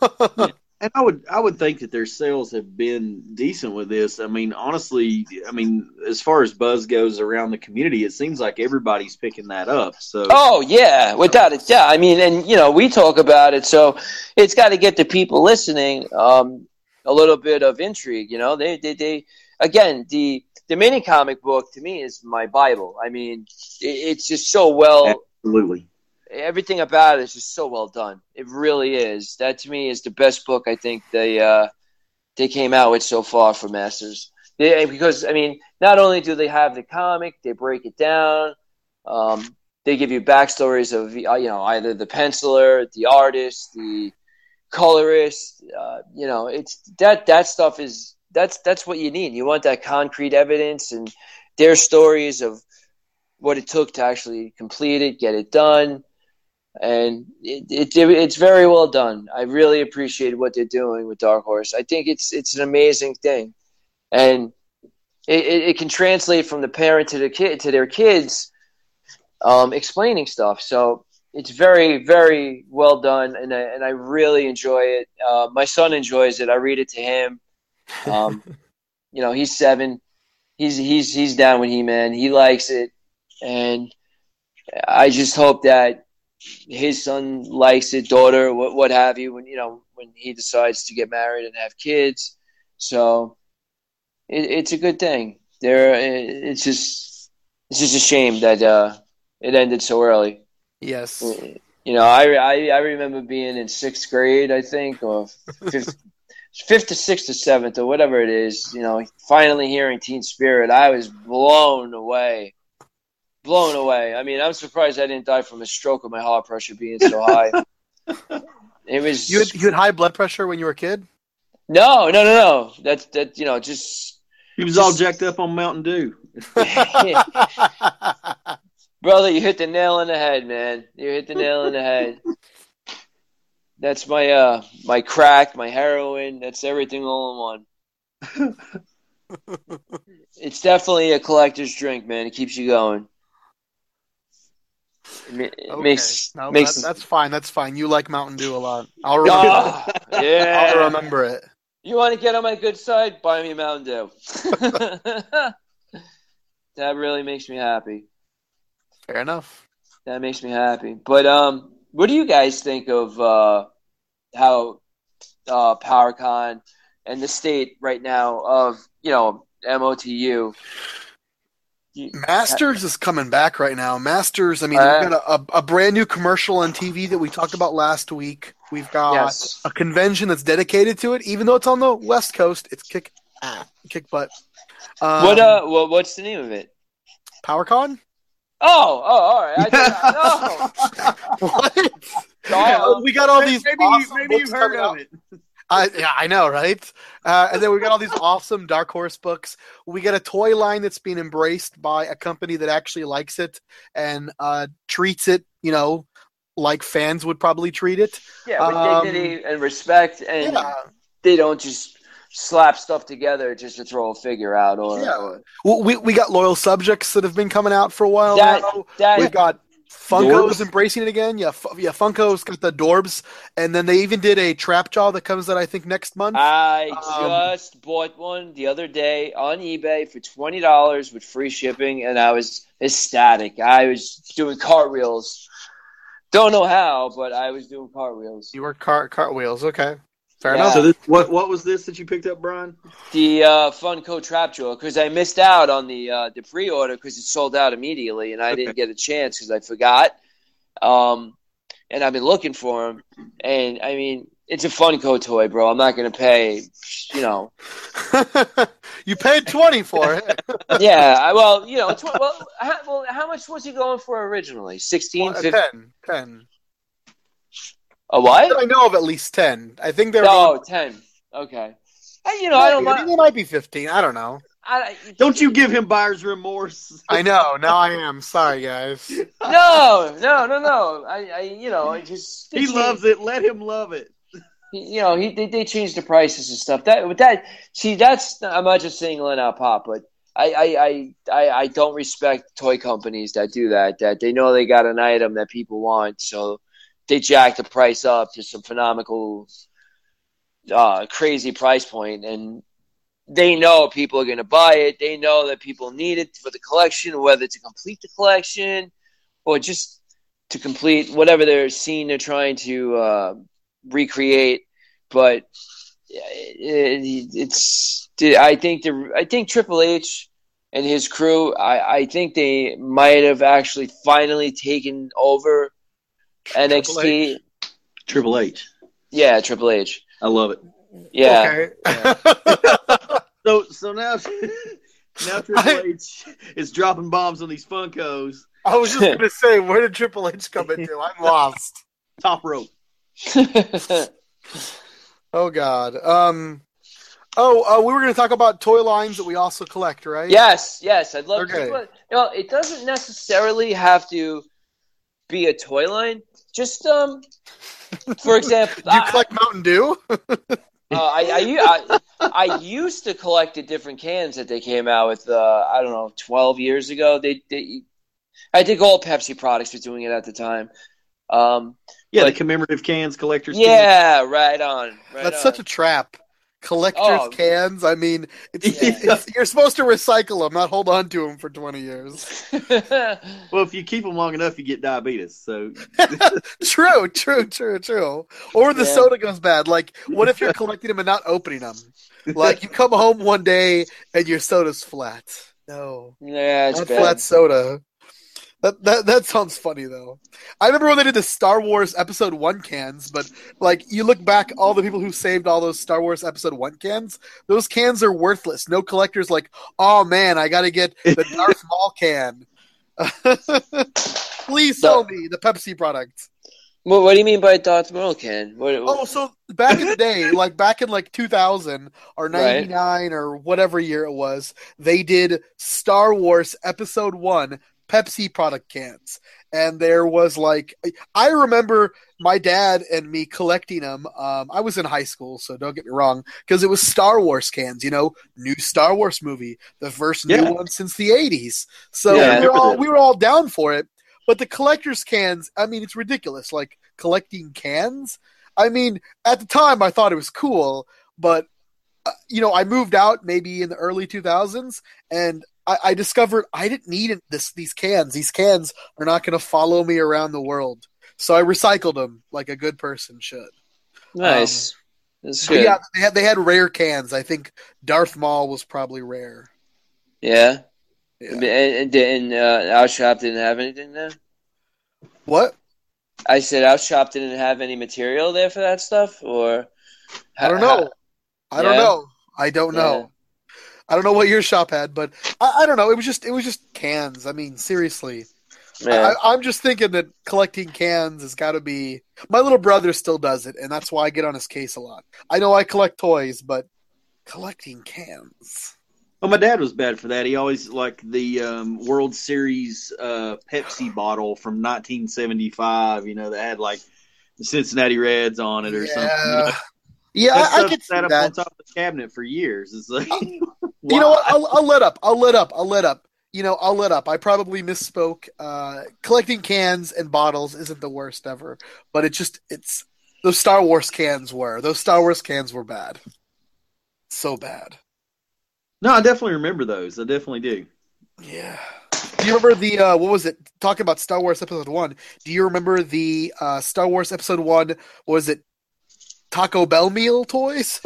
And I would I would think that their sales have been decent with this. I mean, honestly, I mean, as far as buzz goes around the community, it seems like everybody's picking that up. So Oh yeah, without a doubt. I mean, and you know, we talk about it, so it's got to get the people listening um, a little bit of intrigue. You know, they, they, they, again, the the mini comic book to me is my Bible. I mean, it, it's just so well. absolutely. Everything about it is just so well done. It really is. That to me is the best book I think they uh, they came out with so far for Masters. They, because I mean, not only do they have the comic, they break it down. Um, they give you backstories of you know either the penciler, the artist, the colorist. Uh, you know, it's that that stuff is that's that's what you need. You want that concrete evidence and their stories of what it took to actually complete it, get it done. And it, it, it's very well done. I really appreciate what they're doing with Dark Horse. I think it's it's an amazing thing, and it, it, it can translate from the parent to the kid to their kids, um, explaining stuff. So it's very very well done, and I, and I really enjoy it. Uh, my son enjoys it. I read it to him. Um, you know, he's seven. He's he's he's down with He-Man. He likes it, and I just hope that his son likes it, daughter, what, what have you, when you know when he decides to get married and have kids. So it, it's a good thing. There, it's just it's just a shame that uh, it ended so early. Yes. You know, I, I I remember being in sixth grade, I think, or fifth, fifth to sixth to seventh, or whatever it is. You know, finally hearing Teen Spirit, I was blown away. Blown away. I mean, I'm surprised I didn't die from a stroke of my heart pressure being so high. It was You had, you had high blood pressure when you were a kid? no, no, no, no. That's that. You know, just He was Just- all jacked up on Mountain Dew. brother, you hit the nail on the head, man. You hit the nail on the head. That's my uh my crack, my heroin. That's everything all in one. It's definitely a collector's drink, man. It keeps you going. It, ma- it Okay. makes No, makes that, that's fine. That's fine. You like Mountain Dew a lot. I'll remember. Oh, I'll yeah. remember it. You want to get on my good side? Buy me Mountain Dew. That really makes me happy. Fair enough. That makes me happy. But um, what do you guys think of uh, how uh, PowerCon and the state right now of you know M O T U? Masters is coming back right now. Masters, I mean, Uh, we've got a, a, a brand new commercial on T V that we talked about last week. We've got Yes. a convention that's dedicated to it, even though it's on the West Coast. It's kick, ah, kick butt. Um, What uh? What, what's the name of it? PowerCon? Oh, oh, all right. I thought, What? no. Oh, we got all these. maybe awesome maybe books you've heard coming of out. it. I, yeah, I know, right? Uh, and then we got all these awesome Dark Horse books. We got a toy line that's being embraced by a company that actually likes it and uh, treats it, you know, like fans would probably treat it. yeah, with um, dignity and respect, and Yeah. they don't just slap stuff together just to throw a figure out. Or, Yeah. or Well, we we got loyal subjects that have been coming out for a while that. now. That We've got Funko's Dorbs? embracing it again. Yeah, Fu- yeah. Funko's got the Dorbs, and then they even did a Trap Jaw that comes out I think next month. I Um, just bought one the other day on eBay for twenty dollars with free shipping, and I was ecstatic. I was doing cartwheels. Don't know how, but I was doing cartwheels. you were cart cartwheels. Okay, fair Yeah. enough. So this, what what was this that you picked up, Brian? The uh, Funko Trapjaw, because I missed out on the uh, the pre-order because it sold out immediately, and I Okay. didn't get a chance because I forgot. Um, and I've been looking for them, and I mean, it's a Funko toy, bro. I'm not gonna pay, you know. You paid twenty for it. Yeah, I, well, you know, tw- well, how, well, how much was he going for originally? sixteen, Well, fifteen? ten, ten. A what? I know of at least ten. I think they're Oh, going, ten. Okay. I, you know, I don't I mean, mind. it might be fifteen. I don't know. I, Don't you give him buyer's remorse. I know. Now I am. Sorry, guys. no, no, no, no. I, I you know, I just He loves it. Let him love it. You know, he they, they changed the prices and stuff. That, with that, see, that's I'm not just singling out Pop, but I, I, I, I, I don't respect toy companies that do that. That they know they got an item that people want, so they jack the price up to some phenomenal, uh, crazy price point, and they know people are going to buy it. They know that people need it for the collection, whether to complete the collection or just to complete whatever their scene they're trying to uh, recreate. But it, it's, I think the, I think Triple H and his crew, I, I think they might have actually finally taken over N X T. Triple H. Triple H. Yeah, Triple H. I love it. Yeah. Okay. yeah. so so now now Triple H is dropping bombs on these Funkos. I was just gonna say, where did Triple H come into? I'm lost. Top rope. Oh God. Um. Oh, uh, we were going to talk about toy lines that we also collect, right? Yes, yes. I'd love Okay. to. But, you know, it doesn't necessarily have to be a toy line. Just, um, for example, Do you I, collect Mountain Dew? uh, I, I, I, I used to collect the different cans that they came out with. Uh, I don't know, twelve years ago. They, they, I think all Pepsi products were doing it at the time. Um, Yeah, but, the commemorative cans, collectors. Yeah, right on. Right That's on. such a trap. Collector's Oh. cans. I mean, it's, Yeah. it's you're supposed to recycle them, not hold on to them for twenty years. Well, if you keep them long enough, you get diabetes. So True, true, true, true. Or the Yeah. soda goes bad. Like, what if you're collecting them and not opening them? Like, you come home one day and your soda's flat. No, yeah, it's not bad. flat soda. That, that that sounds funny though. I remember when they did the Star Wars Episode One cans, but like you look back, all the people who saved all those Star Wars Episode One cans, those cans are worthless. No collector's like, oh man, I got to get the Darth Maul can. Please sell me the Pepsi product. What, what do you mean by Darth Maul can? What, Oh, so back in the day, like back in like two thousand or ninety-nine or whatever year it was, they did Star Wars Episode One Pepsi product cans. And there was like, I remember my dad and me collecting them. Um, I was in high school, so don't get me wrong, because it was Star Wars cans, you know, new Star Wars movie, the first Yeah. new one since the eighties. So Yeah. we were all we were all down for it. But the collector's cans, I mean, it's ridiculous. Like collecting cans. I mean, at the time, I thought it was cool, but uh, you know, I moved out maybe in the early two thousands, and I, I discovered I didn't need it- this. These cans, these cans are not going to follow me around the world. So I recycled them like a good person should. nice. That's But good. yeah, they had they had rare cans. I think Darth Maul was probably rare. Yeah. Yeah. And, and, and uh, our shop didn't have anything there? What? I said our shop didn't have any material there for that stuff? Or I don't know. I don't Yeah. know. I don't Yeah. know. I don't know what your shop had, but I, I don't know. It was just it was just cans. I mean, seriously. Yeah. I, I'm just thinking that collecting cans has got to be. My little brother still does it, and that's why I get on his case a lot. I know I collect toys, but collecting cans. Well, my dad was bad for that. He always liked the um, World Series uh, Pepsi bottle from nineteen seventy-five, you know, that had like the Cincinnati Reds on it or something. You know? Yeah, That I, I stuff could see sat up that. on top of the cabinet for years. It's like, You know what? I'll, I'll let up. I'll let up. I'll let up. You know, I'll let up. I probably misspoke. Uh, collecting cans and bottles isn't the worst ever, but it just it's those Star Wars cans were. Those Star Wars cans were bad. So bad. No, I definitely remember those. I definitely do. Yeah. Do you remember the uh, what was it? Talking about Star Wars Episode One. Do you remember the uh, Star Wars Episode One? What was it Taco Bell meal toys?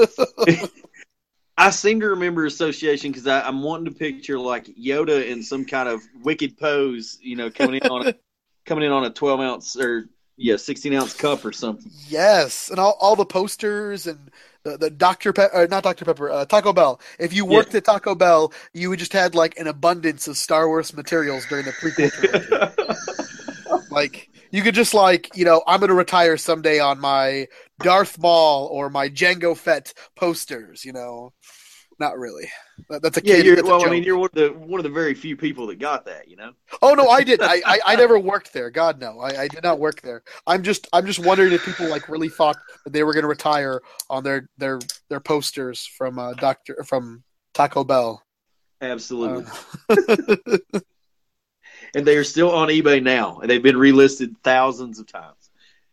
I seem to remember association because I'm wanting to picture like Yoda in some kind of wicked pose, you know, coming in on a coming in on a twelve ounce or yeah sixteen ounce cup or something. Yes, and all, all the posters and the, the Doctor Pepper, not Doctor Pepper, uh, Taco Bell. If you worked Yeah. at Taco Bell, you would just had like an abundance of Star Wars materials during the prequel trilogy. Like you could just like you know I'm going to retire someday on my Darth Maul or my Jango Fett posters. You know, not really. That, that's a Yeah, kid. you're, that's a well, I joke. mean, you're one of the one of the very few people that got that. You know. Oh no, I didn't. I, I, I never worked there. God no, I, I did not work there. I'm just I'm just wondering if people like really thought that they were going to retire on their their their posters from uh, Doctor from Taco Bell. Absolutely. Uh, And they are still on eBay now, and they've been relisted thousands of times.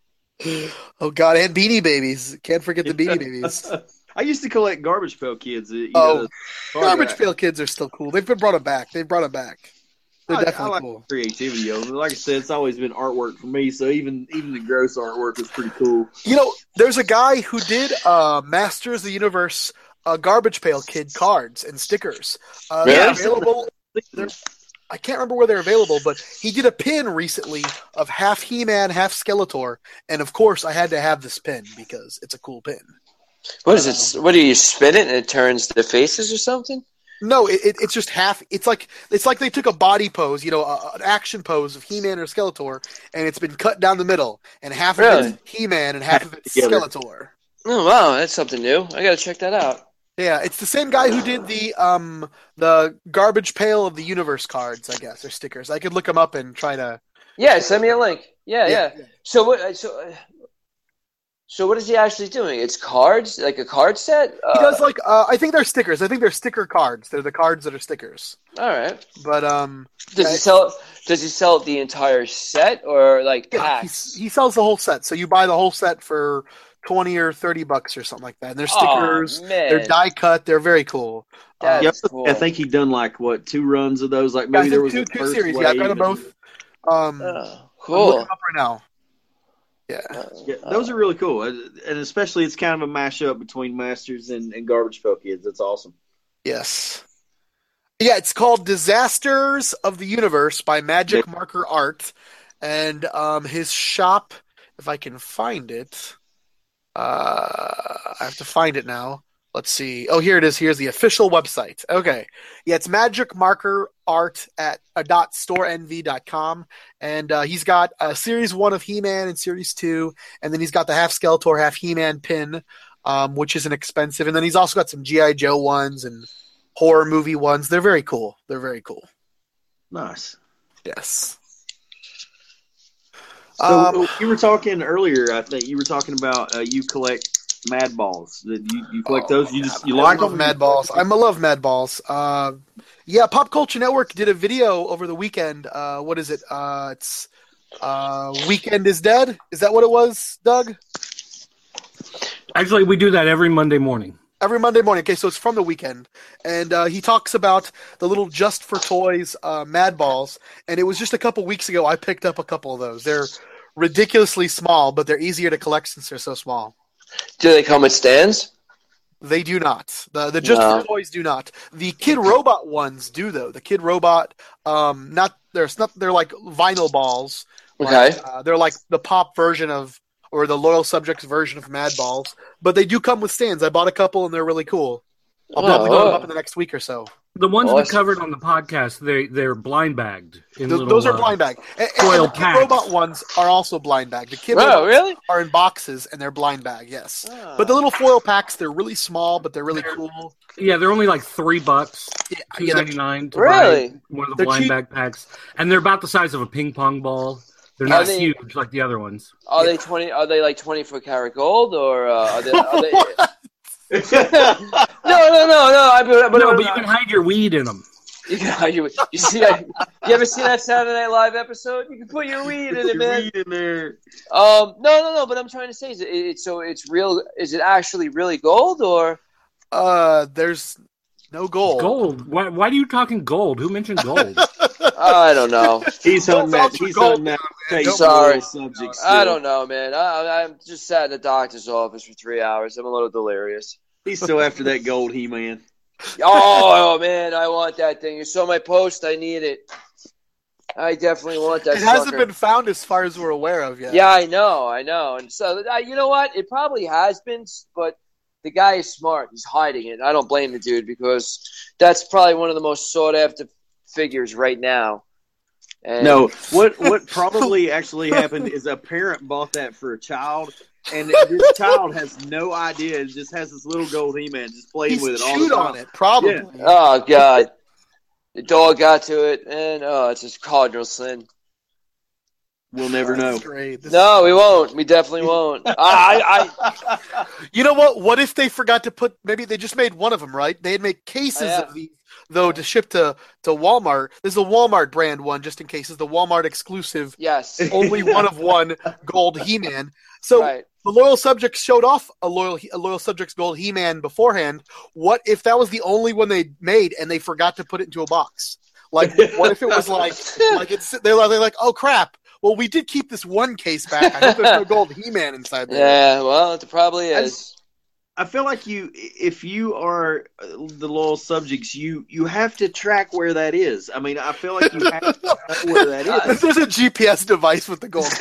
oh God, and Beanie Babies. Can't forget the Beanie Babies. I used to collect Garbage Pail Kids. You Oh, know, the- Garbage Pail Kids are still cool. They've been brought them back. They've brought them back. They're I, I definitely like cool. creativity of them. Like I said, it's always been artwork for me. So even even the gross artwork was pretty cool. You know, there's a guy who did uh, Masters of the Universe uh, Garbage Pail Kid cards and stickers. Uh, Really? They're available. They're, I can't remember where they're available, but he did a pin recently of half He-Man, half Skeletor, and of course I had to have this pin because it's a cool pin. What is it? What do you spin it and it turns the faces or something? No, it, it, it's just half. It's like it's like they took a body pose, you know, a, an action pose of He-Man or Skeletor, and it's been cut down the middle, and half of Really? it's He-Man and half of it's Together. Skeletor. Oh wow, that's something new. I got to check that out. Yeah, it's the same guy who did the um the Garbage Pail of the Universe cards, I guess, or stickers. I could look them up and try to. Yeah, send me a link. Yeah, yeah. Yeah. So what? So, uh, so what is he actually doing? It's cards, like a card set. Uh, He does like uh, I think they're stickers. I think they're sticker cards. They're the cards that are stickers. All right. But um, Does yeah, he sell? Does he sell the entire set or like yeah, packs? he, he sells the whole set. So you buy the whole set for twenty or thirty bucks or something like that. And they're stickers. Oh, man. They're die cut. They're very cool. That's Um, Yep. cool. I think he done like what two runs of those. Like yeah, I maybe there think was two a two first series. Yeah, I've got wave them and- both. Um, Oh, I'm looking cool. up right now. Yeah. Yeah, those are really cool, and especially it's kind of a mashup between Masters and, and Garbage Pail Kids. That's awesome. Yes. Yeah, it's called Disasters of the Universe by Magic Marker Art. And um, his shop, if I can find it, uh, I have to find it now. Let's see. Oh, here it is. Here's the official website. Okay. Yeah, it's Magic Marker Art at uh, dot store n v dot com. And uh, he's got uh, Series one of He-Man and Series two. And then he's got the half Skeletor, half He-Man pin, um, which isn't expensive. And then he's also got some G I. Joe ones and horror movie ones. They're very cool. They're very cool. Nice. Yes. So Um, you were talking earlier. I think you were talking about uh, you collect Mad Balls. Did you, you collect those? You just you I like love them? Mad Balls. I love Mad Balls. Uh, yeah, Pop Culture Network did a video over the weekend. Uh, what is it? Uh, it's uh, Weekend is Dead. Is that what it was, Doug? Actually, we do that every Monday morning. Every Monday morning. Okay, so it's from the weekend. And uh, he talks about the little Just for Toys uh, Mad Balls. And it was just a couple weeks ago I picked up a couple of those. They're ridiculously small, but they're easier to collect since they're so small. Do they come with stands? They do not. The the Just No. for Toys do not. The Kid Robot ones do though. The Kid Robot, um, not they're not they're like vinyl balls. Okay. Like, uh, they're like the pop version of or the Loyal Subjects version of Mad Balls, but they do come with stands. I bought a couple and they're really cool. I'll probably load them up in the next week or so. The ones we Awesome. covered on the podcast, they they're blind bagged. In Th- little, those are uh, blind bag. And, and foil the Kid packs. Robot ones are also blind bag. The Kid Oh, Robots really? are in boxes and they're blind bag. Yes, Ah. but the little foil packs they're really small, but they're really cool. Yeah, they're only like three bucks, Yeah, two yeah, they're- ninety nine to Really? buy one of the They're blind cheap. bag packs, and they're about the size of a ping pong ball. They're Are not they- huge like the other ones. Are they twenty? Are they like twenty four karat gold, or uh, are they? Are they... no, no, no, no. I, but, but, no, but you can hide your weed in them. You, can, you, you see that? You ever see that Saturday Night Live episode? You can put your weed in it, Your man. weed in there. Um, no, no, no. But I'm trying to say, is it, it so it's real? Is it actually really gold, or Uh, there's no gold. Gold. Why? Why are you talking gold? Who mentioned gold? I don't know. He's hunting that. Don't He's gold hunting that. man. Take Sorry. subject I still. don't know, man. I, I'm just sat in the doctor's office for three hours. I'm a little delirious. He's still after that gold He-Man. Oh, oh man, I want that thing. You saw my post. I need it. I definitely want that. It hasn't sucker. been found as far as we're aware of yet. Yeah, I know, I know. And so, uh, you know what? It probably has been, but the guy is smart. He's hiding it. I don't blame the dude because that's probably one of the most sought after figures right now. And No, what what probably actually happened is a parent bought that for a child, and this child has no idea. And just has this little gold He-Man just playing He's with it all chewed the time. on it, probably. Yeah. Oh God, the dog got to it, and oh, it's just cardinal sin. We'll never know. That's great. This No, is- we won't. We definitely won't. I, I, I You know what? What if they forgot to put? Maybe they just made one of them, right? They had made cases Yeah. of these, though, to ship to to Walmart. This is a Walmart brand one, just in case. It's the Walmart exclusive, yes, only one of one gold He-Man. So right. the loyal subjects showed off a loyal a loyal subjects gold He-Man beforehand. What if that was the only one they made and they forgot to put it into a box? Like, what if it was like like it's they're like, they're like, oh crap. Well, we did keep this one case back. I hope there's no gold He-Man inside there. Yeah, well, it probably I is. just- I feel like you, if you are the loyal subjects, you you have to track where that is. I mean, I feel like you have to know where that is. There's a G P S device with the gold.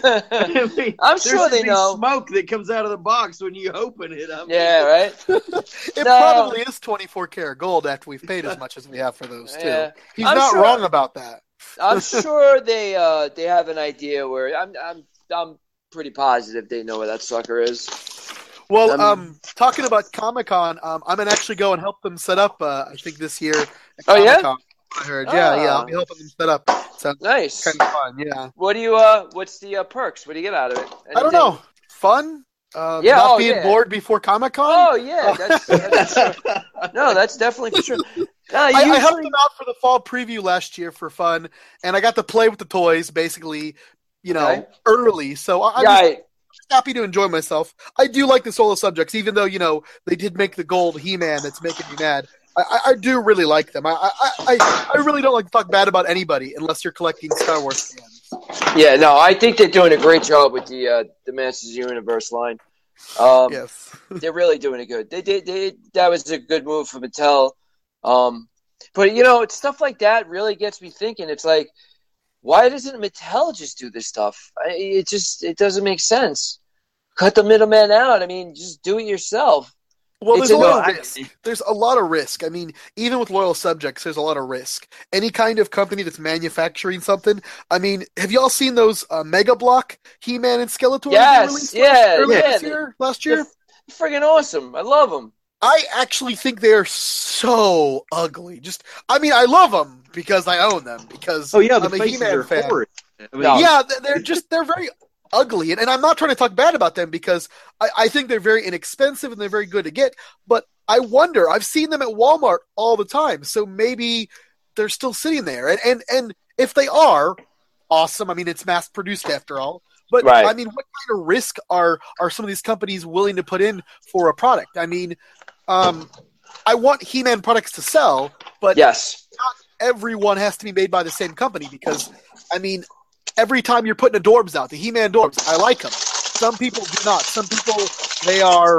I mean, I'm there sure should they be know. smoke that comes out of the box when you open it. I mean, Yeah, right. It No. probably is twenty-four karat gold after we've paid as much as we have for those too. Yeah. He's I'm not sure- wrong about that. I'm sure they uh they have an idea where I'm I'm I'm pretty positive they know where that sucker is. Well, Um, um, talking about Comic Con, um, I'm gonna actually go and help them set up. Uh, I think this year. At Oh, yeah? Comic-Con, I heard. Yeah, yeah. I'll Ah. be helping them set up. Sounds Nice. kind of fun. Yeah. What do you uh? What's the uh, perks? What do you get out of it? I don't Anything? know. Fun. Uh, Yeah, not oh, being yeah. bored before Comic Con. Oh yeah, that's, that's no, that's definitely for sure. No, I, I helped usually- them out for the fall preview last year for fun, and I got to play with the toys basically, you know, Okay. early. So I- I'm yeah, just I- happy to enjoy myself. I do like the solo subjects, even though you know they did make the gold He-Man that's making me mad. I, I, I do really like them. I, I I I really don't like to talk bad about anybody unless you're collecting Star Wars fans. yeah, no, I think they're doing a great job with the uh, the Masters Universe line. Um, Yes. They're really doing it good. They did. They, they that was a good move for Mattel. Um, but you know, it's stuff like that really gets me thinking. It's like, why doesn't Mattel just do this stuff? I, it just it doesn't make sense. Cut the middleman out. I mean, just do it yourself. Well, It's there's a a- lot I- of risk. There's a lot of risk. I mean, even with loyal subjects, there's a lot of risk. Any kind of company that's manufacturing something. I mean, have y'all seen those uh, Mega Block He-Man and Skeletor? Yes, they released yeah, last, earlier yeah, this they- year, last They're year. friggin' awesome. I love them. I actually think they're so ugly. Just, I mean, I love them because I own them because Oh yeah, the I'm a faces He-Man are fan. horrid. I mean, No. Yeah, th- they're just they're very ugly, and, and I'm not trying to talk bad about them because I, I think they're very inexpensive and they're very good to get. But I wonder, I've seen them at Walmart all the time, so maybe they're still sitting there. And and, and if they are, awesome. I mean, it's mass produced after all. But Right. I mean, what kind of risk are are some of these companies willing to put in for a product? I mean, um, I want He-Man products to sell, but Yes. everyone has to be made by the same company because, I mean, every time you're putting a Dorbs out, the He-Man Dorbs, I like them. Some people do not. Some people, they are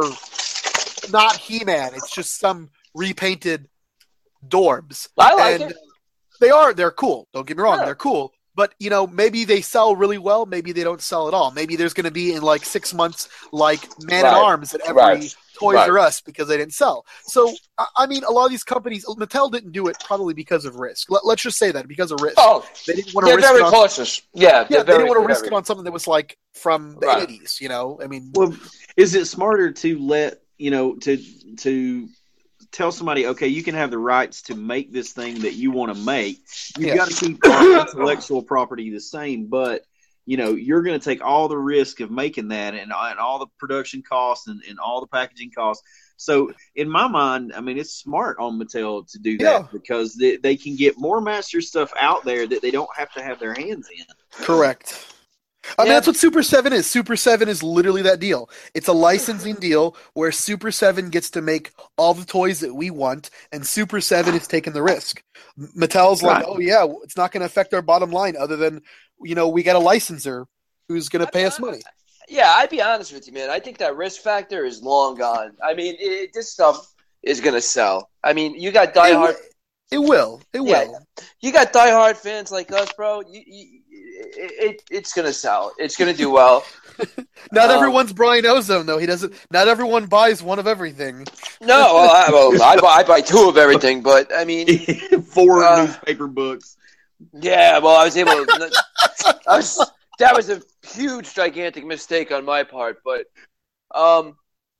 not He-Man. It's just some repainted Dorbs. I like and it. They are. They're cool. Don't get me wrong. Yeah. They're cool. But, you know, maybe they sell really well. Maybe they don't sell at all. Maybe there's going to be in like six months, like Man at Right. Arms at every Right. Toys Right. R Us because they didn't sell. So, I- I mean, a lot of these companies, Mattel didn't do it probably because of risk. Let, let's just say that because of risk. Oh, They didn't want to they're risk very it on, cautious. Yeah, yeah, they're they very, didn't want to they're risk very- it on something that was like from the Right. eighties, you know? I mean, Well, is it smarter to let you know to to tell somebody, okay, you can have the rights to make this thing that you want to make. You've Yeah. got to keep our intellectual property the same, but you know you're going to take all the risk of making that and, and all the production costs and, and all the packaging costs. So in my mind, I mean, it's smart on Mattel to do that Yeah. because they, they can get more master stuff out there that they don't have to have their hands in. correct. I mean, Yeah. that's what Super seven is. Super seven is literally that deal. It's a licensing deal where Super seven gets to make all the toys that we want, and Super seven is taking the risk. Mattel's like, Right. oh, yeah, it's not going to affect our bottom line other than, you know, we got a licensor who's going to pay us money. Yeah, I'd be honest with you, man. I think that risk factor is long gone. I mean, it, this stuff is gonna sell. I mean, you got It, diehard, wi- it will. It Yeah. will. you got diehard fans like us, bro. You, you, it, it, it's gonna sell. It's gonna do well. Not Um, everyone's Brian Ozone, though. He doesn't. Not everyone buys one of everything. No, well, I, well, I, buy, I buy two of everything, but I mean, Four Uh, newspaper books. yeah. Well, I was able. to... I was. that was a huge, gigantic mistake on my part. But, um,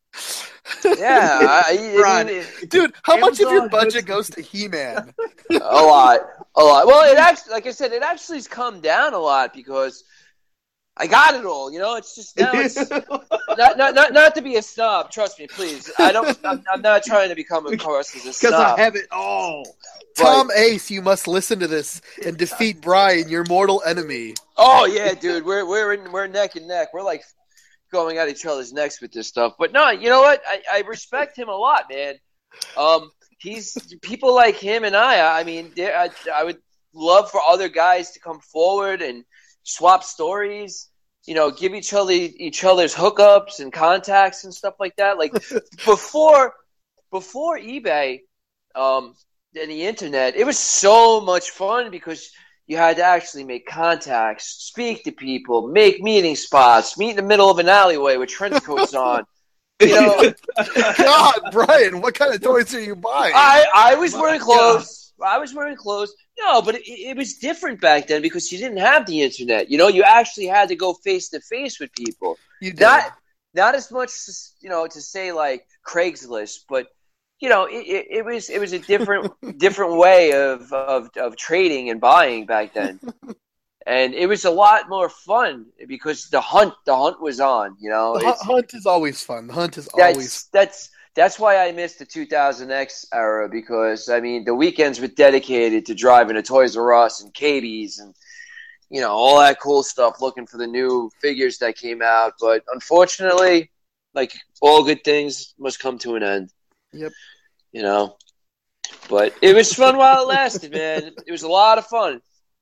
yeah, I, I mean, dude, how much of your Amazon budget goes- goes to He-Man? a lot, a lot. Well, it actually, like I said, it actually's come down a lot because I got it all. You know, it's just now it's not not not, not to be a snob. Trust me, please. I don't. I'm, I'm not trying to become across as a Because snob. I have it all. Tom Ace, you must listen to this and defeat Brian, your mortal enemy. Oh yeah, dude, we're we're in, we're neck and neck. We're like going at each other's necks with this stuff. But no, you know what? I, I respect him a lot, man. Um, he's people like him and I. I mean, I, I would love for other guys to come forward and swap stories. You know, give each other each other's hookups and contacts and stuff like that. Like before before eBay um, and the internet, it was so much fun because you had to actually make contacts, speak to people, make meeting spots, meet in the middle of an alleyway with trench coats on. You know, God, Brian, what kind of toys are you buying? I, I was wearing clothes. I was wearing clothes. No, but it, it was different back then because you didn't have the internet. You know, you actually had to go face to face with people. You did. Not not as much, you know, to say like Craigslist, but you know, it, it, it was it was a different different way of, of of trading and buying back then, and it was a lot more fun because the hunt the hunt was on. You know, the It's- hunt is always fun. The hunt is that's always. that's that's why I missed the two thousand X era because I mean the weekends were dedicated to driving to Toys R Us and K B's and you know all that cool stuff, looking for the new figures that came out. But unfortunately, like all good things must come to an end. Yep. You know, but it was fun while it lasted, man. It was a lot of fun.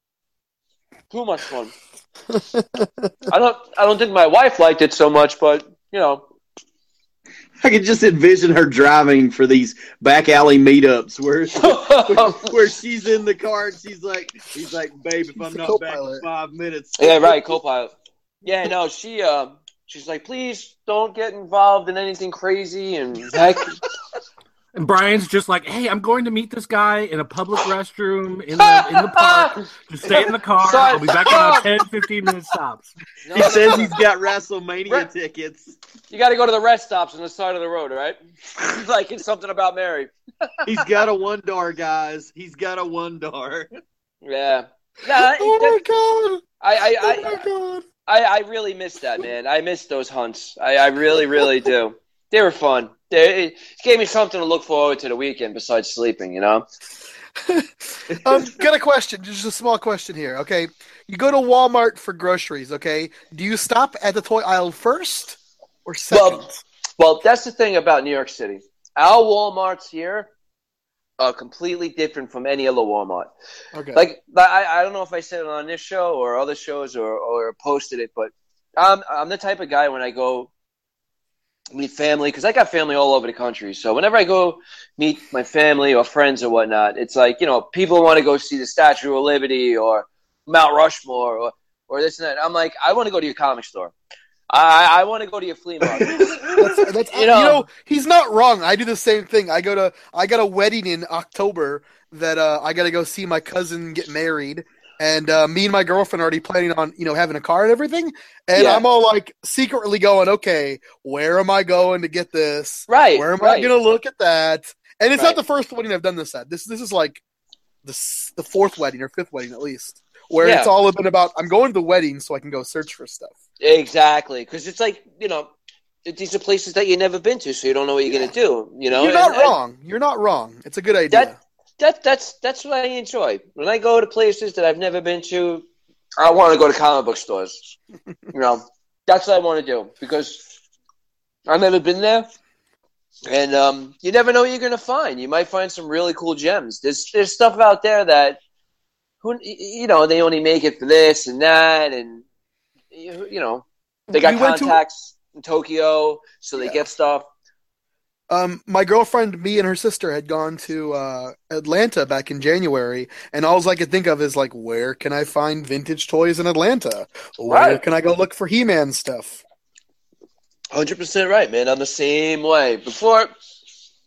Too much fun. I don't I don't think my wife liked it so much, but you know. I could just envision her driving for these back alley meetups where where, where she's in the car and she's like, he's like, babe, if I'm the not back in co-pilot. five minutes. Yeah, right, co-pilot. Yeah, no, she um, she's like, please don't get involved in anything crazy and heck. And Brian's just like, hey, I'm going to meet this guy in a public restroom in the in the park. Just stay in the car. I'll be back in about ten, fifteen minutes tops. No, He no, says no. he's got WrestleMania Right. tickets. You got to go to the rest stops on the side of the road, all right? Like it's something about Mary. He's got a one door, guys. He's got a one door. Yeah. Nah, Oh my that- god! I, I, Oh I, my god! I, I really miss that, man. I miss those hunts. I, I really, really do. They were fun. They, it gave me something to look forward to the weekend besides sleeping, you know? um, got a question, just a small question here. Okay, you go to Walmart for groceries. Okay, do you stop at the toy aisle first or second? Well, well, that's the thing about New York City. Our Walmarts here are completely different from any other Walmart. okay, Like, I, I don't know if I said it on this show or other shows or, or posted it, but I'm, I'm the type of guy when I go meet family, because I got family all over the country. So whenever I go meet my family or friends or whatnot, it's like, you know, people want to go see the Statue of Liberty or Mount Rushmore or, or this and that. I'm like, I want to go to your comic store. I, I want to go to your flea market. that's, that's, you you, know- know, he's not wrong. I do the same thing. I go to I got a wedding in October that uh, I got to go see my cousin get married, and uh, me and my girlfriend are already planning on you know having a car and everything. And Yeah. I'm all like secretly going, okay, where am I going to get this? Right, Where am right. I going to look at that? And it's Right. not the first wedding I've done this at. This this is like the s- the fourth wedding or fifth wedding at least, where Yeah. it's all been about I'm going to the wedding so I can go search for stuff. Exactly, because it's like, you know, these are places that you've never been to, so you don't know what you're going to do. You know, You're not And I- wrong. You're not wrong. It's a good idea. That that that's that's what I enjoy. When I go to places that I've never been to, I want to go to comic book stores. You know, that's what I want to do because I've never been there, and um, you never know what you're going to find. You might find some really cool gems. There's there's stuff out there that who you know they only make it for this and that, and you, you know they got We went to- contacts in Tokyo, so they Yeah. get stuff. Um, my girlfriend, me, and her sister had gone to uh, Atlanta back in January, and all I could think of is like, where can I find vintage toys in Atlanta? Where Right. can I go look for He-Man stuff? Hundred percent right, man. I'm the same way. Before,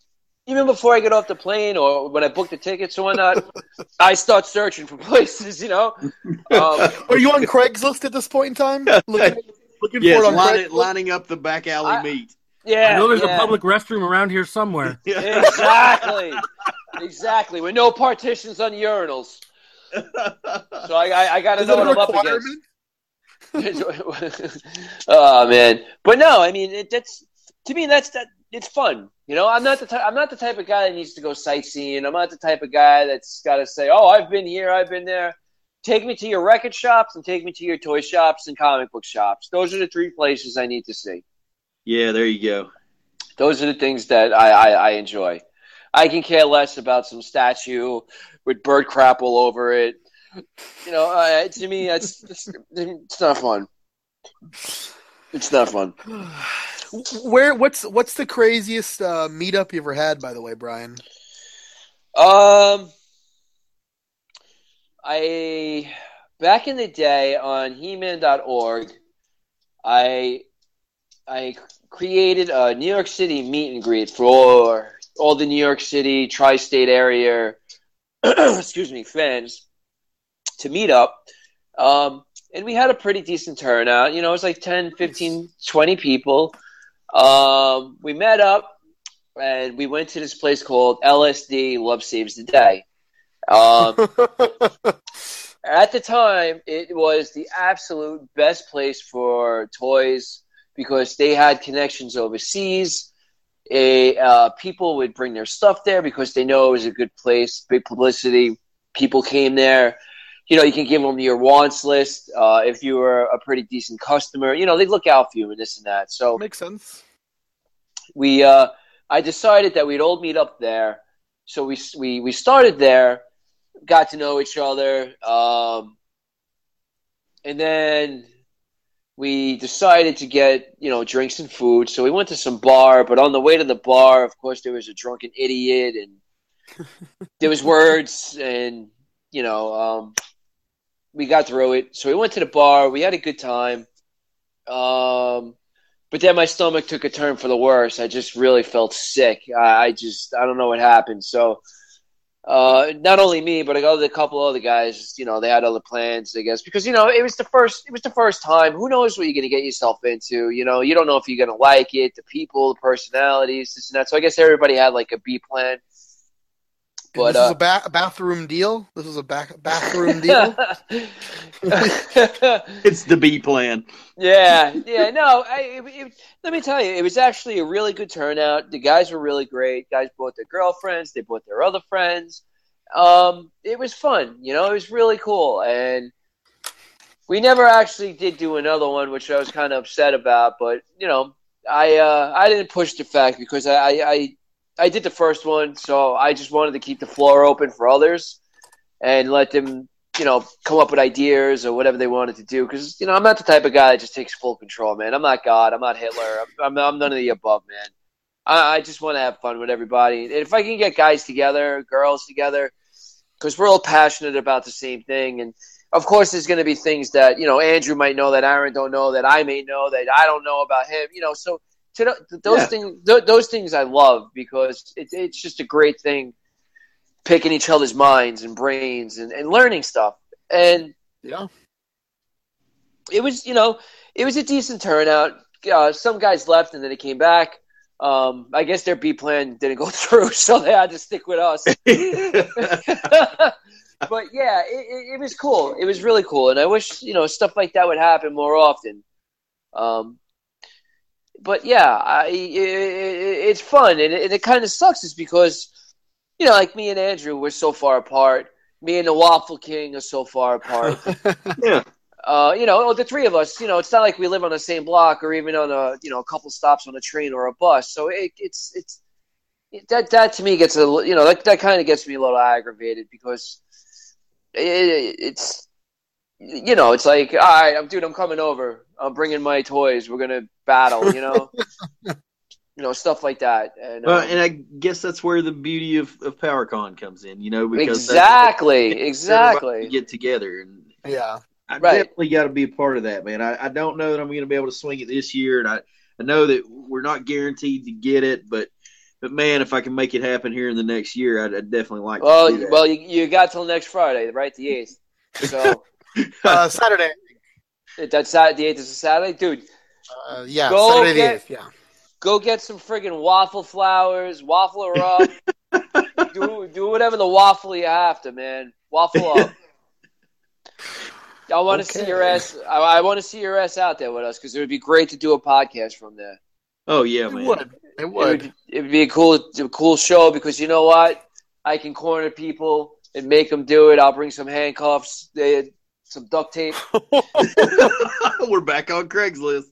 even before I get off the plane or when I book the tickets or whatnot, I start searching for places, you know. Um, Are you on Craigslist at this point in time? Looking, looking Yes, for it on lining, Craigslist? lining up the back alley I- meat. yeah, I know there's yeah. a public restroom around here somewhere. Exactly. Exactly. With no partitions on urinals. So I, I, I got to Is know it a what I'm up requirement? against. Oh man, but no, I mean it, that's to me that's that it's fun. You know, I'm not the type, I'm not the type of guy that needs to go sightseeing. I'm not the type of guy that's got to say, "Oh, I've been here, I've been there." Take me to your record shops and take me to your toy shops and comic book shops. Those are the three places I need to see. Yeah, there you go. Those are the things that I, I, I enjoy. I can care less about some statue with bird crap all over it. You know, uh, to me, it's, it's it's not fun. It's not fun. Where? What's what's the craziest uh, meetup you ever had? By the way, Brian. Um, I back in the day on He Man dot org, I I created a New York City meet and greet for all the New York City tri-state area, excuse me, fans to meet up. Um, and we had a pretty decent turnout. You know, it was like ten, fifteen, twenty people. Um, we met up and we went to this place called L S D Love Saves the Day. Um, at the time, it was the absolute best place for toys because they had connections overseas. A, uh, people would bring their stuff there because they know it was a good place, big publicity. People came there. You know, you can give them your wants list uh, if you were a pretty decent customer. You know, they look out for you and this and that. So Makes sense. we, uh, I decided that we'd all meet up there. So we we we started there, got to know each other, um, and then we decided to get, you know, drinks and food. So we went to some bar, but on the way to the bar, of course, there was a drunken idiot and there was words and, you know, um, we got through it. So we went to the bar. We had a good time. Um, but then my stomach took a turn for the worse. I just really felt sick. I, I just, I don't know what happened. So Uh, not only me, but a couple other guys, you know, they had other plans, I guess, because, you know, it was the first, it was the first time. Who knows what you're going to get yourself into? You know, you don't know if you're going to like it, the people, the personalities, this and that. So I guess everybody had like a B plan. And But this uh, was a ba- bathroom deal. This was a back bathroom deal. It's the B plan. yeah, yeah, no, I, it, it, let me tell you, it was actually a really good turnout. The guys were really great. Guys brought their girlfriends, they brought their other friends. Um, it was fun, you know, it was really cool. And we never actually did do another one, which I was kind of upset about. But, you know, I uh, I didn't push the fact because I, I, I did the first one, so I just wanted to keep the floor open for others and let them, you know, come up with ideas or whatever they wanted to do. Because, you know, I'm not the type of guy that just takes full control, man. I'm not God. I'm not Hitler. I'm, I'm, I'm none of the above, man. I, I just want to have fun with everybody. And if I can get guys together, girls together, because we're all passionate about the same thing. And, of course, there's going to be things that, you know, Andrew might know that Aaron don't know, that I may know, that I don't know about him, you know. So to the, those Yeah. things, th- those things I love because it, it's just a great thing, picking each other's minds and brains and, and learning stuff. And Yeah. it was, you know, it was a decent turnout. Uh, some guys left and then they came back. Um, I guess their B plan didn't go through, so they had to stick with us. But yeah, it, it, it was cool. It was really cool, and I wish, you know, stuff like that would happen more often. Um, but yeah, I, it, it, it's fun, and it, and it kind of sucks, is because, you know, like me and Andrew, we're so far apart. Me and the Waffle King are so far apart. Yeah. Uh, you know, the three of us, you know, it's not like we live on the same block or even on a, you know, a couple stops on a train or a bus. So it, it's, it's, it, that, that to me gets a, you know, that, that kind of gets me a little aggravated because it, it's, you know, it's like, all right, I'm, dude, I'm coming over. I'm bringing my toys. We're going to battle, you know, you know, stuff like that. And, Well, um, and I guess that's where the beauty of, of PowerCon comes in, you know, because exactly, that's, exactly. everybody get together, and Yeah. I Right. definitely got to be a part of that, man. I, I don't know that I'm going to be able to swing it this year, and I, I know that we're not guaranteed to get it, but But man, if I can make it happen here in the next year, I'd, I'd definitely like Well, to do that. well, you, you got till next Friday, right? The eighth. So Uh, Saturday. that's Sat- the eighth is a Saturday, dude. Uh, yeah, Go Saturday the get- eighth. Yeah. Go get some friggin' waffle flowers, waffle her up. do do whatever the waffle you have to, man. Waffle up. I want to see your Okay. ass. I, I want to see your ass out there with us because it would be great to do a podcast from there. oh yeah, It man. would. It It would. would, it would be a cool, a cool show because you know what? I can corner people and make them do it. I'll bring some handcuffs, they, some duct tape. We're back on Craigslist.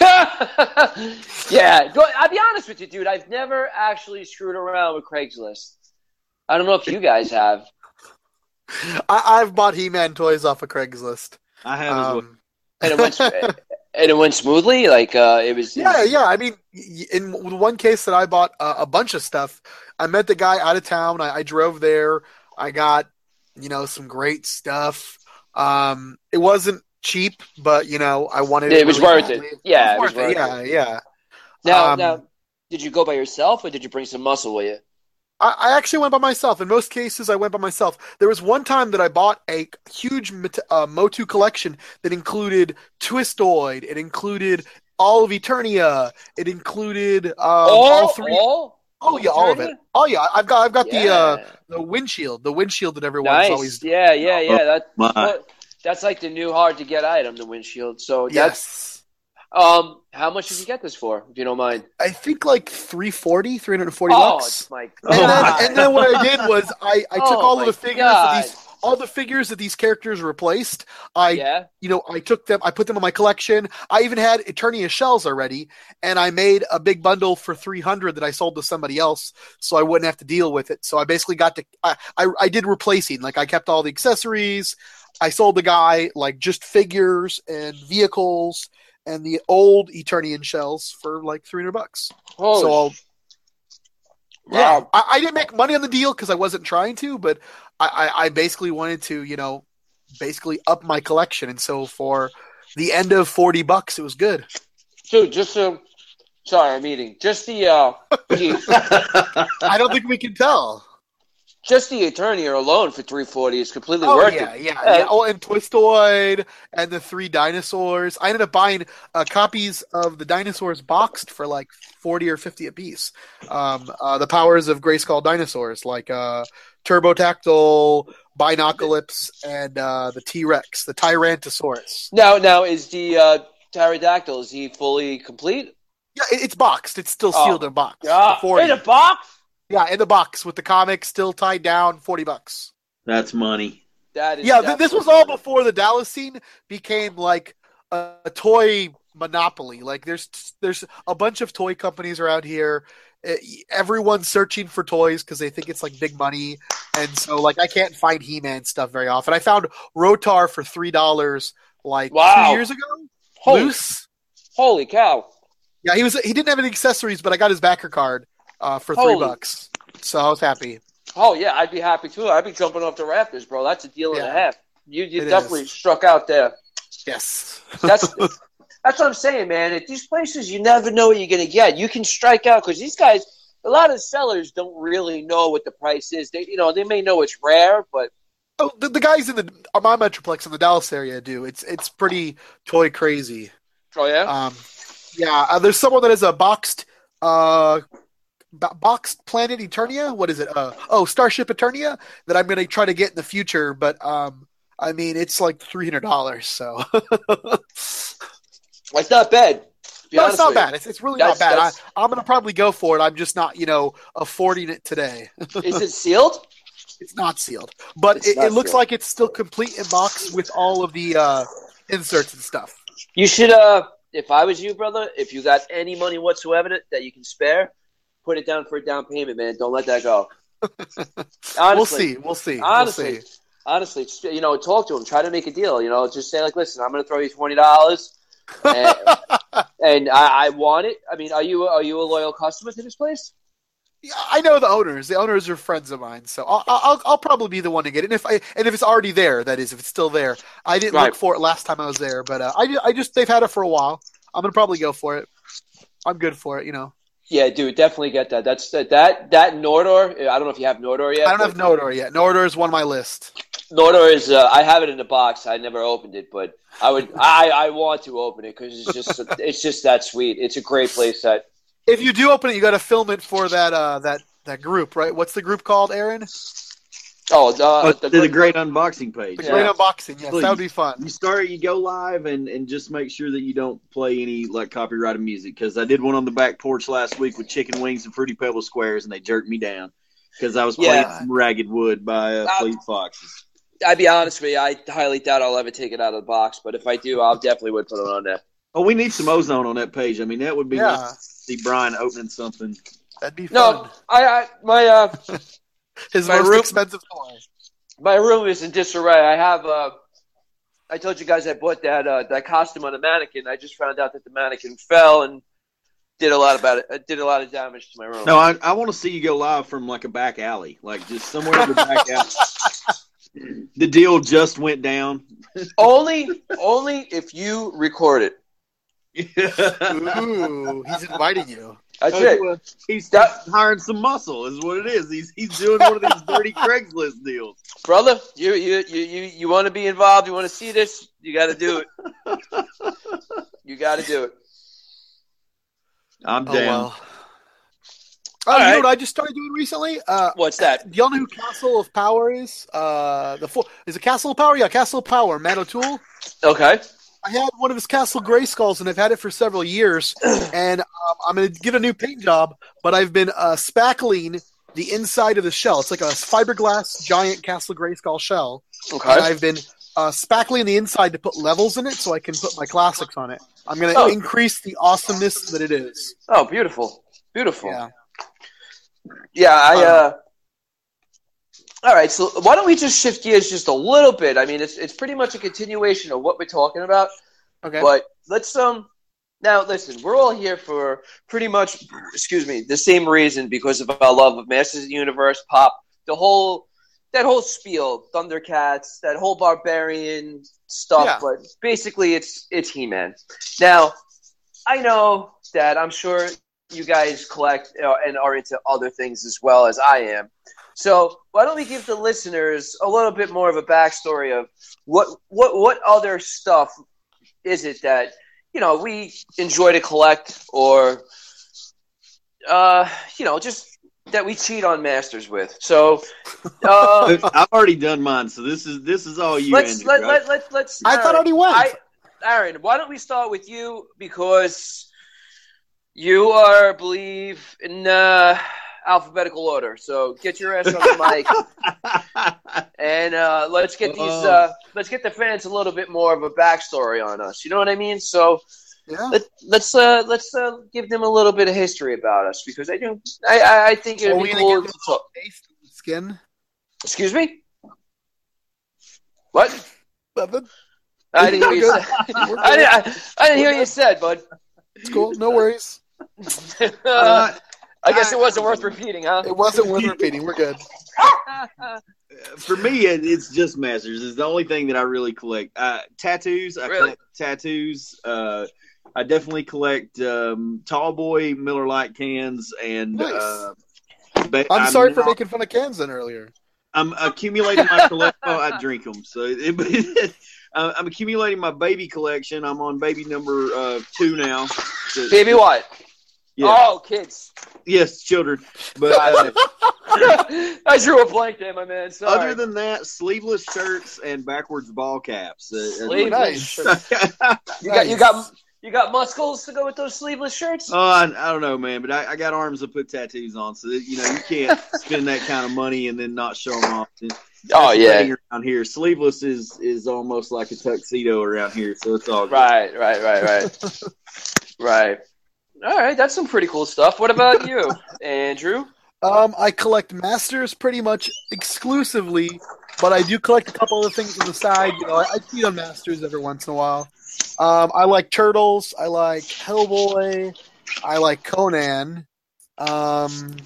Yeah, go, I'll be honest with you, dude. I've never actually screwed around with Craigslist. I don't know if you guys have. I, I've bought He-Man toys off of Craigslist. I have as well. Um, And it went, and it went smoothly. Like uh, it was. yeah, yeah. I mean, y- in one case that I bought uh, a bunch of stuff, I met the guy out of town. I, I drove there. I got, you know, some great stuff. Um, it wasn't cheap, but you know, I wanted it. It was really worth badly. it. Yeah, it was worth it. Yeah, yeah. Now, Um, now, did you go by yourself or did you bring some muscle with you? I, I actually went by myself. In most cases, I went by myself. There was one time that I bought a huge Mat- uh, Motu collection that included Twistoid. It included all of Eternia. It included um, all three. all? Oh yeah, all of it. Oh yeah, I've got I've got the uh, Yeah. the windshield, the windshield that everyone's Nice. always. Yeah, yeah, yeah. That, My. what- that's like the new hard to get item, the windshield. So that's Yes, um. How much did you get this for? If you don't mind. I think like three forty, three hundred forty Oh, bucks. it's my And then, God. and then what I did was I, I took Oh, all my of the figures God. that these all the figures that these characters replaced. I yeah. you know I took them, I put them in my collection. I even had Eternia shells already, and I made a big bundle for three hundred that I sold to somebody else, so I wouldn't have to deal with it. So I basically got to I I, I did replacing. Like I kept all the accessories. I sold the guy like just figures and vehicles and the old Eternian shells for like three hundred bucks. Oh, so I'll, sh- yeah, wow. I, I didn't make money on the deal because I wasn't trying to, but I, I, I basically wanted to, you know, basically up my collection. And so for the end of forty bucks, it was good. Dude, just so. Sorry, I'm eating. Just the uh, the, I don't think we can tell. just the Eternia alone for three forty is completely Oh, worth yeah, it. yeah, Uh, yeah. Oh, and Twistoid and the three dinosaurs. I ended up buying uh, copies of the dinosaurs boxed for like forty or fifty apiece. Um, uh, the powers of Grayskull dinosaurs, like uh, Turbotactyl, Binoculips, and uh, the T-Rex, the Tyrantosaurus. Now, now is the uh, pterodactyl? Is he fully complete? Yeah, it, it's boxed. It's still Oh. sealed in a box. Yeah, For forty. in a box. Yeah, in the box with the comic still tied down, forty bucks. That's money. That is Yeah, th- this was definitely- all before the Dallas scene became like a, a toy monopoly. Like there's there's a bunch of toy companies around here. Eh, Everyone's searching for toys because they think it's like big money, and so like I can't find He-Man stuff very often. I found Rotar for three dollars like Wow. two years ago. Holy, Loose. holy cow! Yeah, he was. He didn't have any accessories, but I got his backer card uh, for three Holy. bucks. So I was happy. Oh yeah, I'd be happy too. I'd be jumping off the rafters, bro. That's a deal and a Yeah. half. You you It definitely is. struck out there. Yes. That's that's what I'm saying, man. At these places, you never know what you're gonna get. You can strike out because these guys, a lot of sellers don't really know what the price is. They, you know, they may know it's rare, but Oh, the, the guys in the my Metroplex in the Dallas area do. It's it's pretty toy crazy. oh yeah, Um, yeah, uh, there's someone that has a boxed, uh, bo- boxed Planet Eternia. What is it? Uh, oh, Starship Eternia that I'm gonna try to get in the future. But um, I mean, it's like three hundred dollars. So well, it's not bad. to be no, honest it's not with you. bad. It's it's really That's- not bad. I, that's- I'm gonna probably go for it. I'm just not, you know, affording it today. Is it sealed? It's not sealed, but It's it, not it looks sealed. like it's still complete in box with all of the uh, inserts and stuff. You should, uh, if I was you, brother, if you got any money whatsoever that, that you can spare, put it down for a down payment, man. Don't let that go. Honestly, We'll see. We'll see. Honestly, we'll see. honestly, it's- you know, talk to him. Try to make a deal. You know, just say like, listen, I'm going to throw you twenty dollars, and, and I, I want it. I mean, are you are you a loyal customer to this place? Yeah, I know the owners. The owners are friends of mine, so I'll, I'll I'll probably be the one to get it. And if I and if it's already there, that is, if it's still there. I didn't Right. look for it last time I was there, but uh, I I just they've had it for a while. I'm gonna probably go for it. I'm good for it, you know. Yeah, dude, definitely get that. That's that that that Nordor. I don't know if you have Nordor yet. I don't have Nordor yet. Nordor is one on my list. Nordor is. Uh, I have it in the box. I never opened it, but I would. I, I want to open it because it's just it's just that sweet. It's a great play set. If you do open it, you got to film it for that uh, that that group, right? What's the group called, Aaron? Oh, uh, Oh, the, the, the great unboxing page. The Yeah. Great Unboxing. Yes, Please. that would be fun. You start, you go live, and, and just make sure that you don't play any like copyrighted music. Because I did one on the back porch last week with chicken wings and fruity pebble squares, and they jerked me down because I was playing Yeah. some Ragged Wood by uh, Uh, Fleet Foxes. I'd be honest with you. I highly doubt I'll ever take it out of the box, but if I do, I'll definitely would put it on there. Oh, we need some ozone on that page. I mean, that would be Yeah. nice to see Brian opening something. That'd be fun. No, I, I my uh. His my most room- expensive toy. My room is in disarray. I have uh, I told you guys I bought that uh, that costume on a mannequin. I just found out that the mannequin fell and did a lot about it. uh, Did a lot of damage to my room. No, I, I want to see you go live from like a back alley, like just somewhere in the back alley. The deal just went down. Only only if you record it. Ooh, he's inviting you. That's it. Well, he's That- hiring some muscle, is what it is. He's he's doing one of these dirty Craigslist deals. Brother, you you you you, you want to be involved? You want to see this? You got to do it. You got to do it. I'm Oh, down. well. Oh, All you right. know what I just started doing recently? Uh, What's that? do y'all know who Castle of Power is? Uh, the full, is it Castle of Power? Yeah, Castle of Power. Matt O'Toole. Okay. I had one of his Castle Grayskulls, and I've had it for several years. And um, I'm going to get a new paint job, but I've been uh, spackling the inside of the shell. It's like a fiberglass giant Castle Grayskull shell. And Okay. I've been uh, spackling the inside to put levels in it so I can put my classics on it. I'm going to Oh. increase the awesomeness that it is. Oh, beautiful, beautiful. Yeah. Yeah, I. Uh, all right, so why don't we just shift gears just a little bit? I mean, it's it's pretty much a continuation of what we're talking about. Okay. But let's um now listen, we're all here for pretty much, excuse me, the same reason, because of our love of Masters of the Universe, pop, the whole that whole spiel, Thundercats, that whole barbarian stuff. Yeah. But basically, it's it's He-Man. Now, I know that I'm sure you guys collect uh, and are into other things as well as I am. So why don't we give the listeners a little bit more of a backstory of what what what other stuff is it that, you know, we enjoy to collect, or uh, you know, just that we cheat on Masters with. So uh, I've already done mine, so this is this is all you. let's Andrew, let, right? let, let, let's. I thought I already went. I, Aaron, why don't we start with you, because you are, I believe, in uh, alphabetical order. So get your ass on the mic, and uh, let's get these. Uh, let's get the fans a little bit more of a backstory on us. You know what I mean? So Yeah. let, let's uh, let's uh, give them a little bit of history about us, because I do. I I, I think it Are would we be gonna cool give to them talk. a taste of the skin? Excuse me. What? Nothing. I didn't hear you We're say. good. We're I good. didn't, I, I didn't hear you said, bud. It's cool. No worries. uh, I guess it wasn't worth repeating, huh? It wasn't worth repeating. We're good. For me, it, it's just Masters. It's the only thing that I really collect. Uh, tattoos. I Really? collect tattoos. Uh, I definitely collect um, Tall Boy Miller Lite cans, and Nice. uh, but I'm, sorry for not- making fun of cans then earlier. I'm accumulating my collection. Oh, I drink them, so it, uh, I'm accumulating my baby collection. I'm on baby number uh, two now. So- Baby what? Yeah. Oh, kids. Yes, children. But uh, I drew a blank there, my man. Sorry. other than that, sleeveless shirts and backwards ball caps. Uh, Sleeveless nice. shirts. You got you got you got muscles to go with those sleeveless shirts? Oh, I, I don't know, man, but I, I got arms to put tattoos on, so that, you know, you can't spend that kind of money and then not show them off. And Oh, that's the yeah. thing around here, sleeveless is is almost like a tuxedo around here, so it's all good. Right, right, right, right. Right. All right, that's some pretty cool stuff. What about you, Andrew? Um, I collect Masters pretty much exclusively, but I do collect a couple other things on the side. You know, I, I cheat on Masters every once in a while. Um, I like Turtles. I like Hellboy. I like Conan. Um,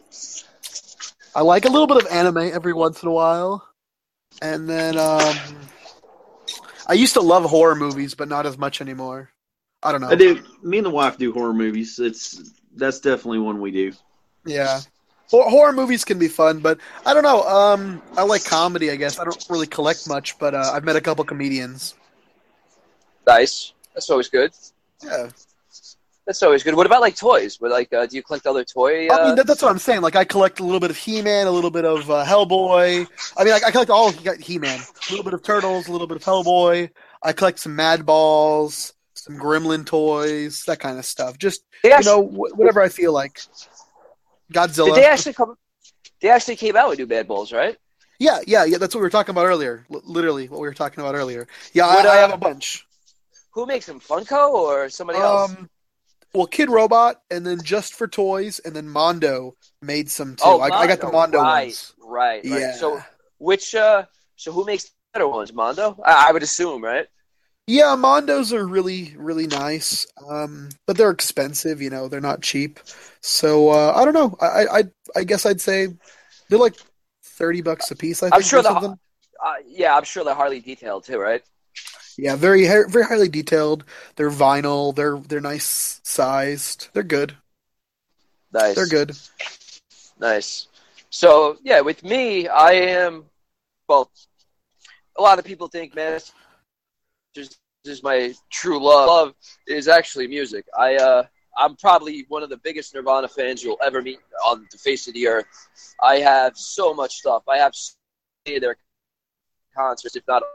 I like a little bit of anime every once in a while. And then um, I used to love horror movies, but not as much anymore. I don't know. I do. Me and the wife do horror movies. It's that's definitely one we do. Yeah. Hor- Horror movies can be fun, but I don't know. Um, I like comedy, I guess. I don't really collect much, but uh, I've met a couple comedians. Nice. That's always good. Yeah. That's always good. What about like toys? What, like, uh, do you collect other toy? Uh... I mean, that, that's what I'm saying. Like, I collect a little bit of He-Man, a little bit of uh, Hellboy. I mean, I, I collect all of He-Man. A little bit of Turtles, a little bit of Hellboy. I collect some Mad Balls, some Gremlin toys, that kind of stuff. Just, They actually, you know, wh- whatever I feel like. Godzilla. Did they actually come? They actually came out with new Bad Balls, right? Yeah, yeah, yeah. That's what we were talking about earlier. L- literally, what we were talking about earlier. Yeah, What, I, I uh, have a bunch. Who makes them? Funko or somebody else? Um, well, Kid Robot, and then Just for Toys, and then Mondo made some too. Oh, I, I got the Mondo right, ones. Right, right. Yeah. So which? Uh, so who makes the better ones? Mondo? I, I would assume, right? Yeah, Mondos are really, really nice, um, but they're expensive. You know, they're not cheap. So uh, I don't know. I, I, I guess I'd say they're like thirty bucks a piece. I think. I'm sure or the. something. Uh, yeah, I'm sure they're hardly detailed too, right? Yeah, very, very highly detailed. They're vinyl. They're they're nice sized. They're good. Nice. They're good. Nice. So yeah, with me, I am. Well, a lot of people think, man, this is my true love. Love is actually music. I uh, I'm probably one of the biggest Nirvana fans you'll ever meet on the face of the earth. I have so much stuff. I have so many of their concerts, if not.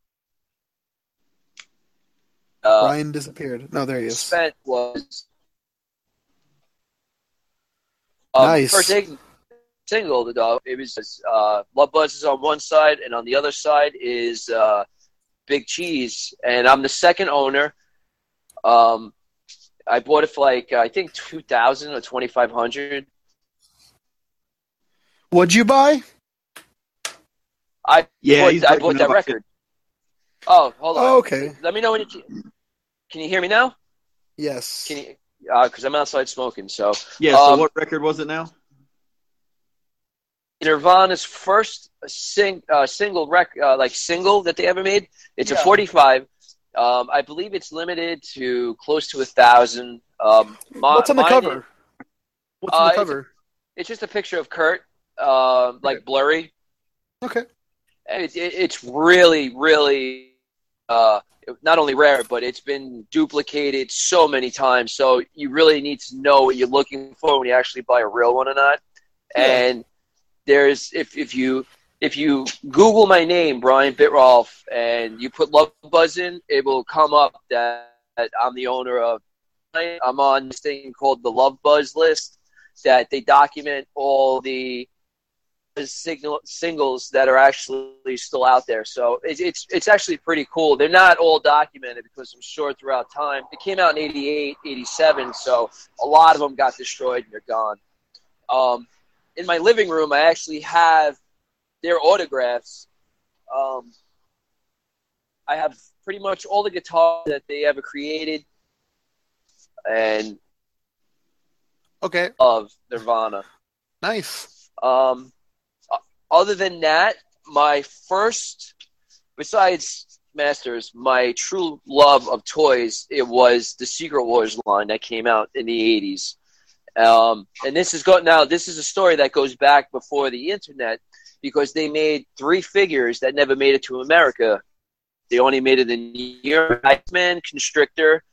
Uh, Brian disappeared. No, there he is. Spent was um, Nice. first sing- single. The dog. It was uh, Love Buzz is on one side, and on the other side is uh, Big Cheese, and I'm the second owner. Um, I bought it for like I think two thousand or twenty five hundred. What'd you buy? I Yeah, bought, he's I breaking bought that up. record. Oh, hold on. Oh, okay. Let me know when you can. You hear me now? Yes. Can you? Because I'm outside smoking. So Yeah. So Um, what record was it now? Nirvana's first sing uh, single rec uh, like single that they ever made. It's Yeah. a forty-five. Um, I believe it's limited to close to a thousand. Um, my, What's on the mine cover? is- What's on Uh, the it's a- cover? it's just a picture of Kurt, uh, like Okay. blurry. Okay. And It, it, it's really, really uh, not only rare, but it's been duplicated so many times. So you really need to know what you're looking for when you actually buy a real one or not. Yeah. And there's if if you if you Google my name, Brian Bitrolf, and you put Love Buzz in, it will come up that, that I'm the owner of. I'm on this thing called the Love Buzz list that they document all the signal singles that are actually still out there. So it's it's it's actually pretty cool. They're not all documented because I'm sure throughout time. It came out in eighty-eight, eighty-seven, so a lot of them got destroyed and they're gone. Um, in my living room, I actually have their autographs. Um, I have pretty much all the guitars that they ever created and Okay. of Nirvana. Nice. Um, other than that, my first, besides Masters, my true love of toys, it was the Secret Wars line that came out in the eighties. Um, and this is go now. This is a story that goes back before the internet because they made three figures that never made it to America. They only made it in New York: Iceman, Constrictor,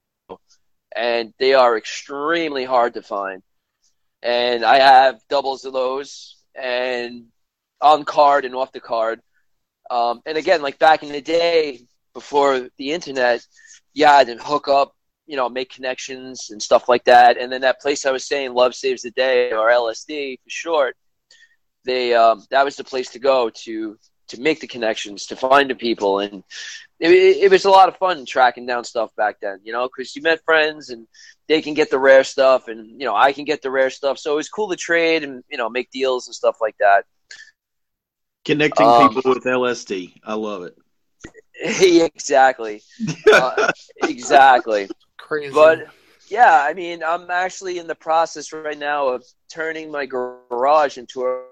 and they are extremely hard to find. And I have doubles of those, and on card and off the card. Um, and again, like back in the day, before the internet, you had to hook up, you know, make connections and stuff like that. And then that place I was saying, Love Saves the Day, or L S D for short, they um, that was the place to go to to make the connections, to find the people. And it, it was a lot of fun tracking down stuff back then, you know, because you met friends and they can get the rare stuff and, you know, I can get the rare stuff. So it was cool to trade and, you know, make deals and stuff like that. Connecting Um, people with L S D. I love it. exactly. Uh, exactly. Crazy. But yeah, I mean, I'm actually in the process right now of turning my garage into a.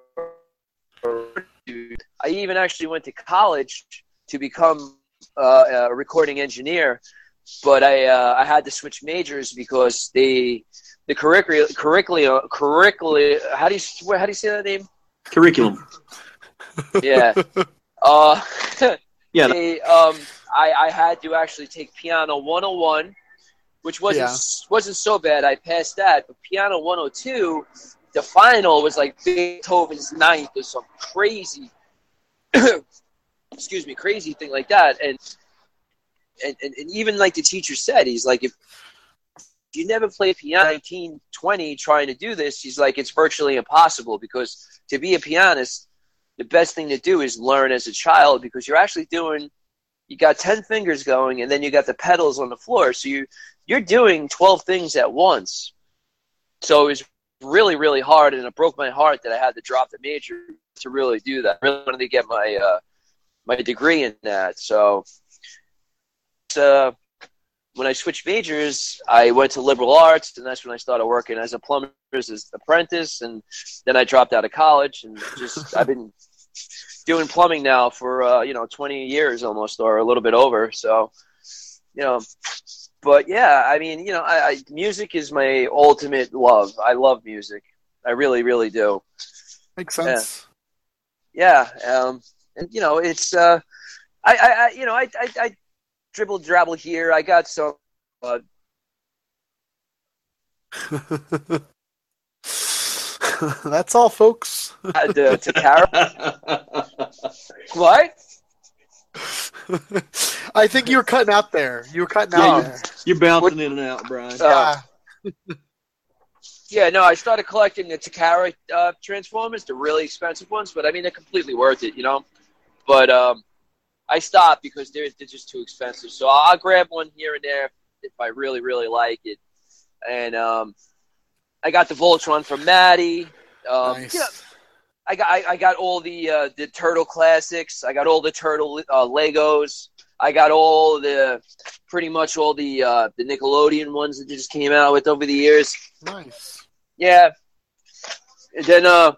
I even actually went to college to become uh, a recording engineer, but I uh, I had to switch majors because they the curriculum curriculum curriculum how do you how do you say that name? Curriculum. Yeah. Uh, yeah. They, um, I I had to actually take piano one oh one, which wasn't Yeah. wasn't so bad. I passed that, but piano one oh two, the final was like Beethoven's Ninth or some crazy. excuse me, crazy thing like that. And, and, and, and even like the teacher said, he's like, if you never played piano nineteen, twenty trying to do this, he's like, it's virtually impossible because to be a pianist, the best thing to do is learn as a child because you're actually doing, you got ten fingers going and then you got the pedals on the floor. So you, you're doing twelve things at once. So it was really, really hard. And it broke my heart that I had to drop the major to really do that. I really wanted to get my, uh, my degree in that. So uh, when I switched majors, I went to liberal arts, and that's when I started working as a plumber's apprentice. And then I dropped out of college, and just I've been doing plumbing now for uh, you know twenty years almost, or a little bit over. So you know, but yeah, I mean, you know, I, I music is my ultimate love. I love music. I really, really do. Makes sense. Yeah. yeah um, And, you know, it's, uh, I, I, I, you know, I, I, I dribble, drabble here. I got some, uh, That's all, folks. to, to Carol. What? I think you were cutting out there. You were cutting Yeah, out you're, there. you're bouncing What- in and out, Brian. Uh, Yeah. Yeah, no, I started collecting the Takara uh, Transformers, the really expensive ones, but I mean, they're completely worth it, you know? But um, I stopped because they're, they're just too expensive. So I'll grab one here and there if I really, really like it. And um, I got the Voltron from Maddie. Um, Nice. you know, I got I, I got all the uh, the Turtle classics. I got all the Turtle uh, Legos. I got all the pretty much all the uh, the Nickelodeon ones that they just came out with over the years. Nice. Yeah. And then uh,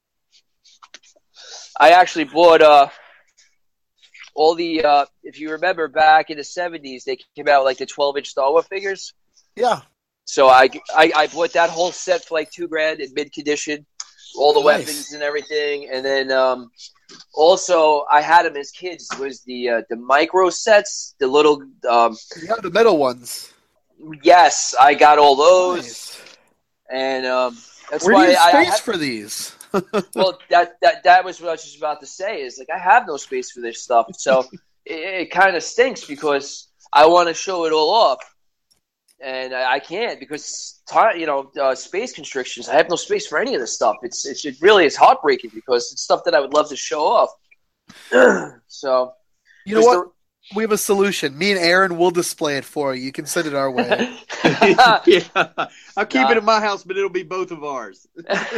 I actually bought uh, all the, uh, if you remember back in the seventies, they came out with like the twelve-inch Star Wars figures. Yeah. So I, I, I bought that whole set for like two grand in mid-condition, all the Nice. weapons and everything. And then um, also I had them as kids, was the uh, the micro sets, the little, um, Yeah, the metal ones. yes, I got all those. Nice. And um, that's Where why do you I, I space had- for these? well, that, that that was what I was just about to say. Is like I have no space for this stuff, so it, it kind of stinks because I want to show it all off, and I, I can't because time, you know, uh, space constrictions. I have no space for any of this stuff. It's, it's it really is heartbreaking because it's stuff that I would love to show off. so You know there's what? We have a solution. Me and Aaron will display it for you. You can send it our way. the- yeah, I'll keep Nah. it in my house, but it'll be both of ours.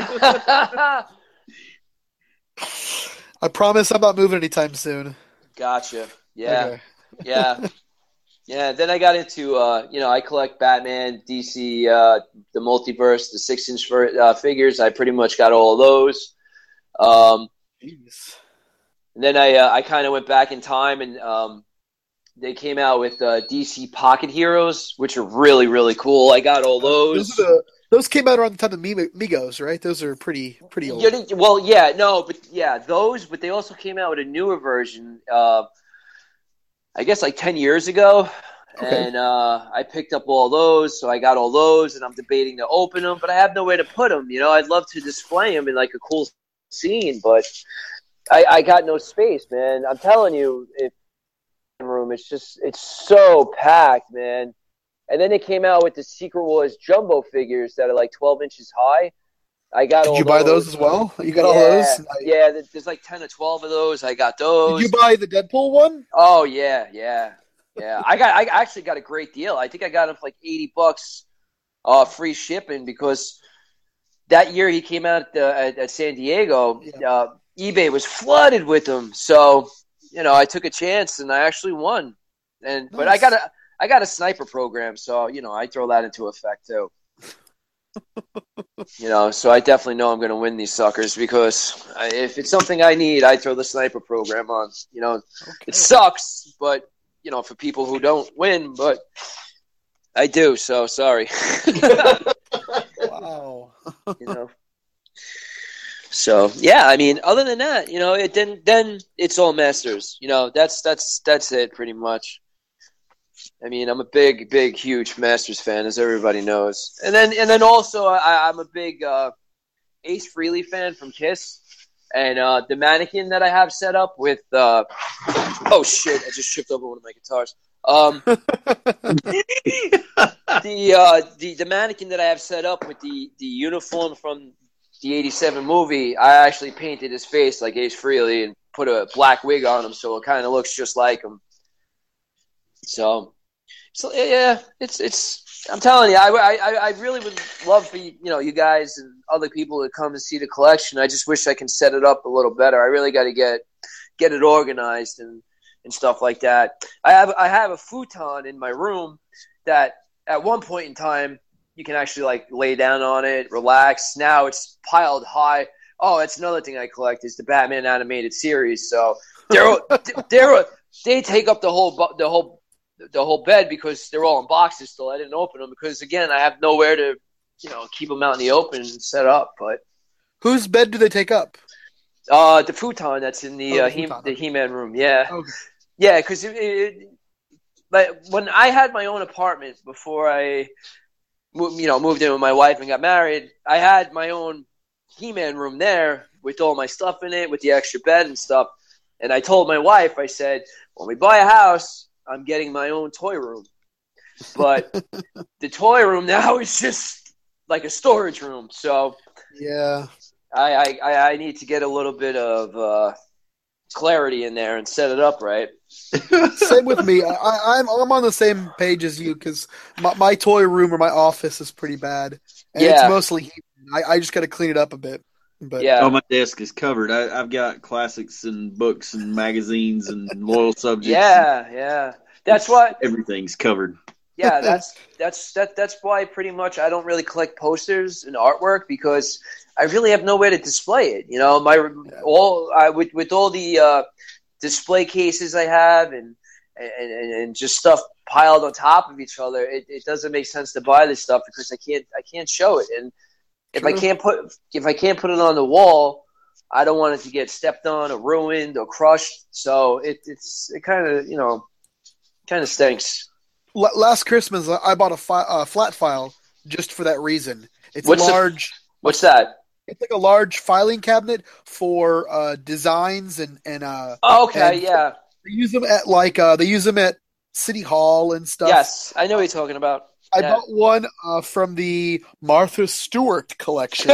I promise I'm not moving anytime soon. Gotcha. Yeah. Okay. Yeah. Yeah. Then I got into, uh, you know, I collect Batman, D C, uh, the multiverse, the six inch uh, figures. I pretty much got all of those. Um, Jeez. and then I, uh, I kind of went back in time and, um, they came out with uh, D C Pocket Heroes, which are really, really cool. I got all those. Those, are the, those came out around the time of Mim- Migos, right? Those are pretty pretty old. Yeah, well, yeah, no, but yeah, those, but they also came out with a newer version, uh, I guess like ten years ago. Okay. And uh, I picked up all those, so I got all those, and I'm debating to open them, but I have nowhere to put them. You know, I'd love to display them in like a cool scene, but I, I got no space, man. I'm telling you, if room, it's just it's so packed, man. And then they came out with the Secret Wars jumbo figures that are like twelve inches high. I got Did all you buy those as well? You got all those? Yeah, yeah, there's like ten or twelve of those. I got those. Did you buy the Deadpool one? Oh yeah, yeah, yeah. I got, I actually got a great deal. I think I got him for like eighty bucks, uh, free shipping because that year he came out uh, at, at San Diego. Yeah. Uh, eBay was flooded with them, so you know I took a chance and I actually won. And but I Nice. got a, I got a sniper program, so you know I throw that into effect too. You know, so I definitely know I'm going to win these suckers because I, if it's something I need, I throw the sniper program on. You know, Okay. it sucks, but you know, for people who don't win, but I do. So sorry. Wow. You know. So yeah, I mean, other than that, you know, it then then it's all Masters. You know, that's that's that's it pretty much. I mean, I'm a big, big, huge Masters fan, as everybody knows. And then and then also, I, I'm a big uh, Ace Frehley fan from Kiss, and uh, the mannequin that I have set up with. Uh, oh shit! I just tripped over one of my guitars. Um, the uh, the the mannequin that I have set up with the the uniform from the eighty-seven movie, I actually painted his face like Ace Frehley and put a black wig on him, so it kind of looks just like him. So, so yeah, it's it's. I'm telling you, I, I I really would love for you, you know, you guys and other people to come and see the collection. I just wish I can set it up a little better. I really got to get get it organized and, and stuff like that. I have I have a futon in my room that at one point in time you can actually like lay down on it, relax. Now it's piled high. Oh, that's another thing I collect is the Batman animated series. So they're they're they take up the whole the whole the whole bed because they're all in boxes still. I didn't open them because again I have nowhere to you know keep them out in the open and set up. But whose bed do they take up? Uh, the futon that's in the oh, uh, the, he, futon, the okay. He-Man room. Yeah, Okay. yeah, because it, it, but when I had my own apartment before I. You know, moved in with my wife and got married. I had my own He-Man room there with all my stuff in it, with the extra bed and stuff. And I told my wife, I said, when we buy a house, I'm getting my own toy room. But the toy room now is just like a storage room. So yeah, I I, I need to get a little bit of uh, clarity in there and set it up right. Same with me. I, I'm I'm on the same page as you because my, my toy room or my office is pretty bad, and Yeah. it's mostly I, I just got to clean it up a bit. But Yeah. Oh, my desk is covered. I, I've got classics and books and magazines and loyal subjects. Yeah, yeah. That's what. Everything's covered. Yeah, that's that's that that's why pretty much I don't really collect posters and artwork because I really have nowhere to display it. You know, my all I with with all the uh, display cases I have and, and and just stuff piled on top of each other, it, it doesn't make sense to buy this stuff because I can't I can't show it. And if True. I can't put if I can't put it on the wall, I don't want it to get stepped on or ruined or crushed. So it it's it kind of you know kind of stinks. L- last Christmas, I bought a fi- uh, flat file just for that reason. It's What's a the- large. What's that? It's like a large filing cabinet for uh, designs and and uh. Oh, okay, and yeah. They use them at like uh, they use them at City Hall and stuff. Yes, I know what you're talking about. I Yeah. bought one uh, from the Martha Stewart collection,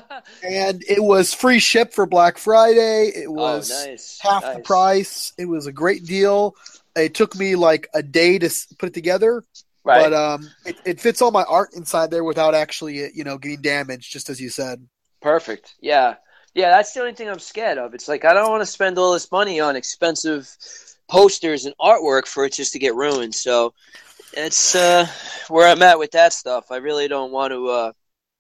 and it was free ship for Black Friday. It was oh, nice. half nice. the price. It was a great deal. It took me like a day to s- put it together, Right. but um, it, it fits all my art inside there without actually, you know, getting damaged. Just as you said. Perfect. Yeah. Yeah, that's the only thing I'm scared of. It's like I don't want to spend all this money on expensive posters and artwork for it just to get ruined. So it's uh, where I'm at with that stuff. I really don't want to. Uh,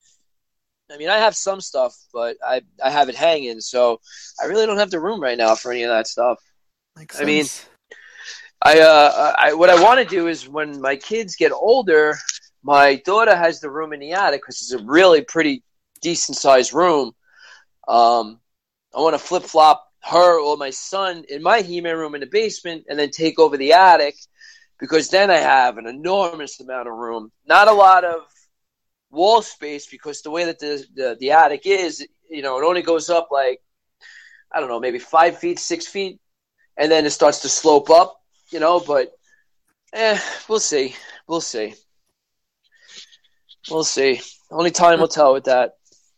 I mean, I have some stuff, but I I have it hanging, so I really don't have the room right now for any of that stuff. Makes I mean, sense. I uh, I what I want to do is when my kids get older, my daughter has the room in the attic because it's a really pretty decent sized room. Um, I want to flip flop her or my son in my He-Man room in the basement, and then take over the attic because then I have an enormous amount of room. Not a lot of wall space because the way that the the, the attic is, you know, it only goes up like I don't know, maybe five feet, six feet, and then it starts to slope up. You know, but eh, we'll see. We'll see. We'll see. Only time will tell with that.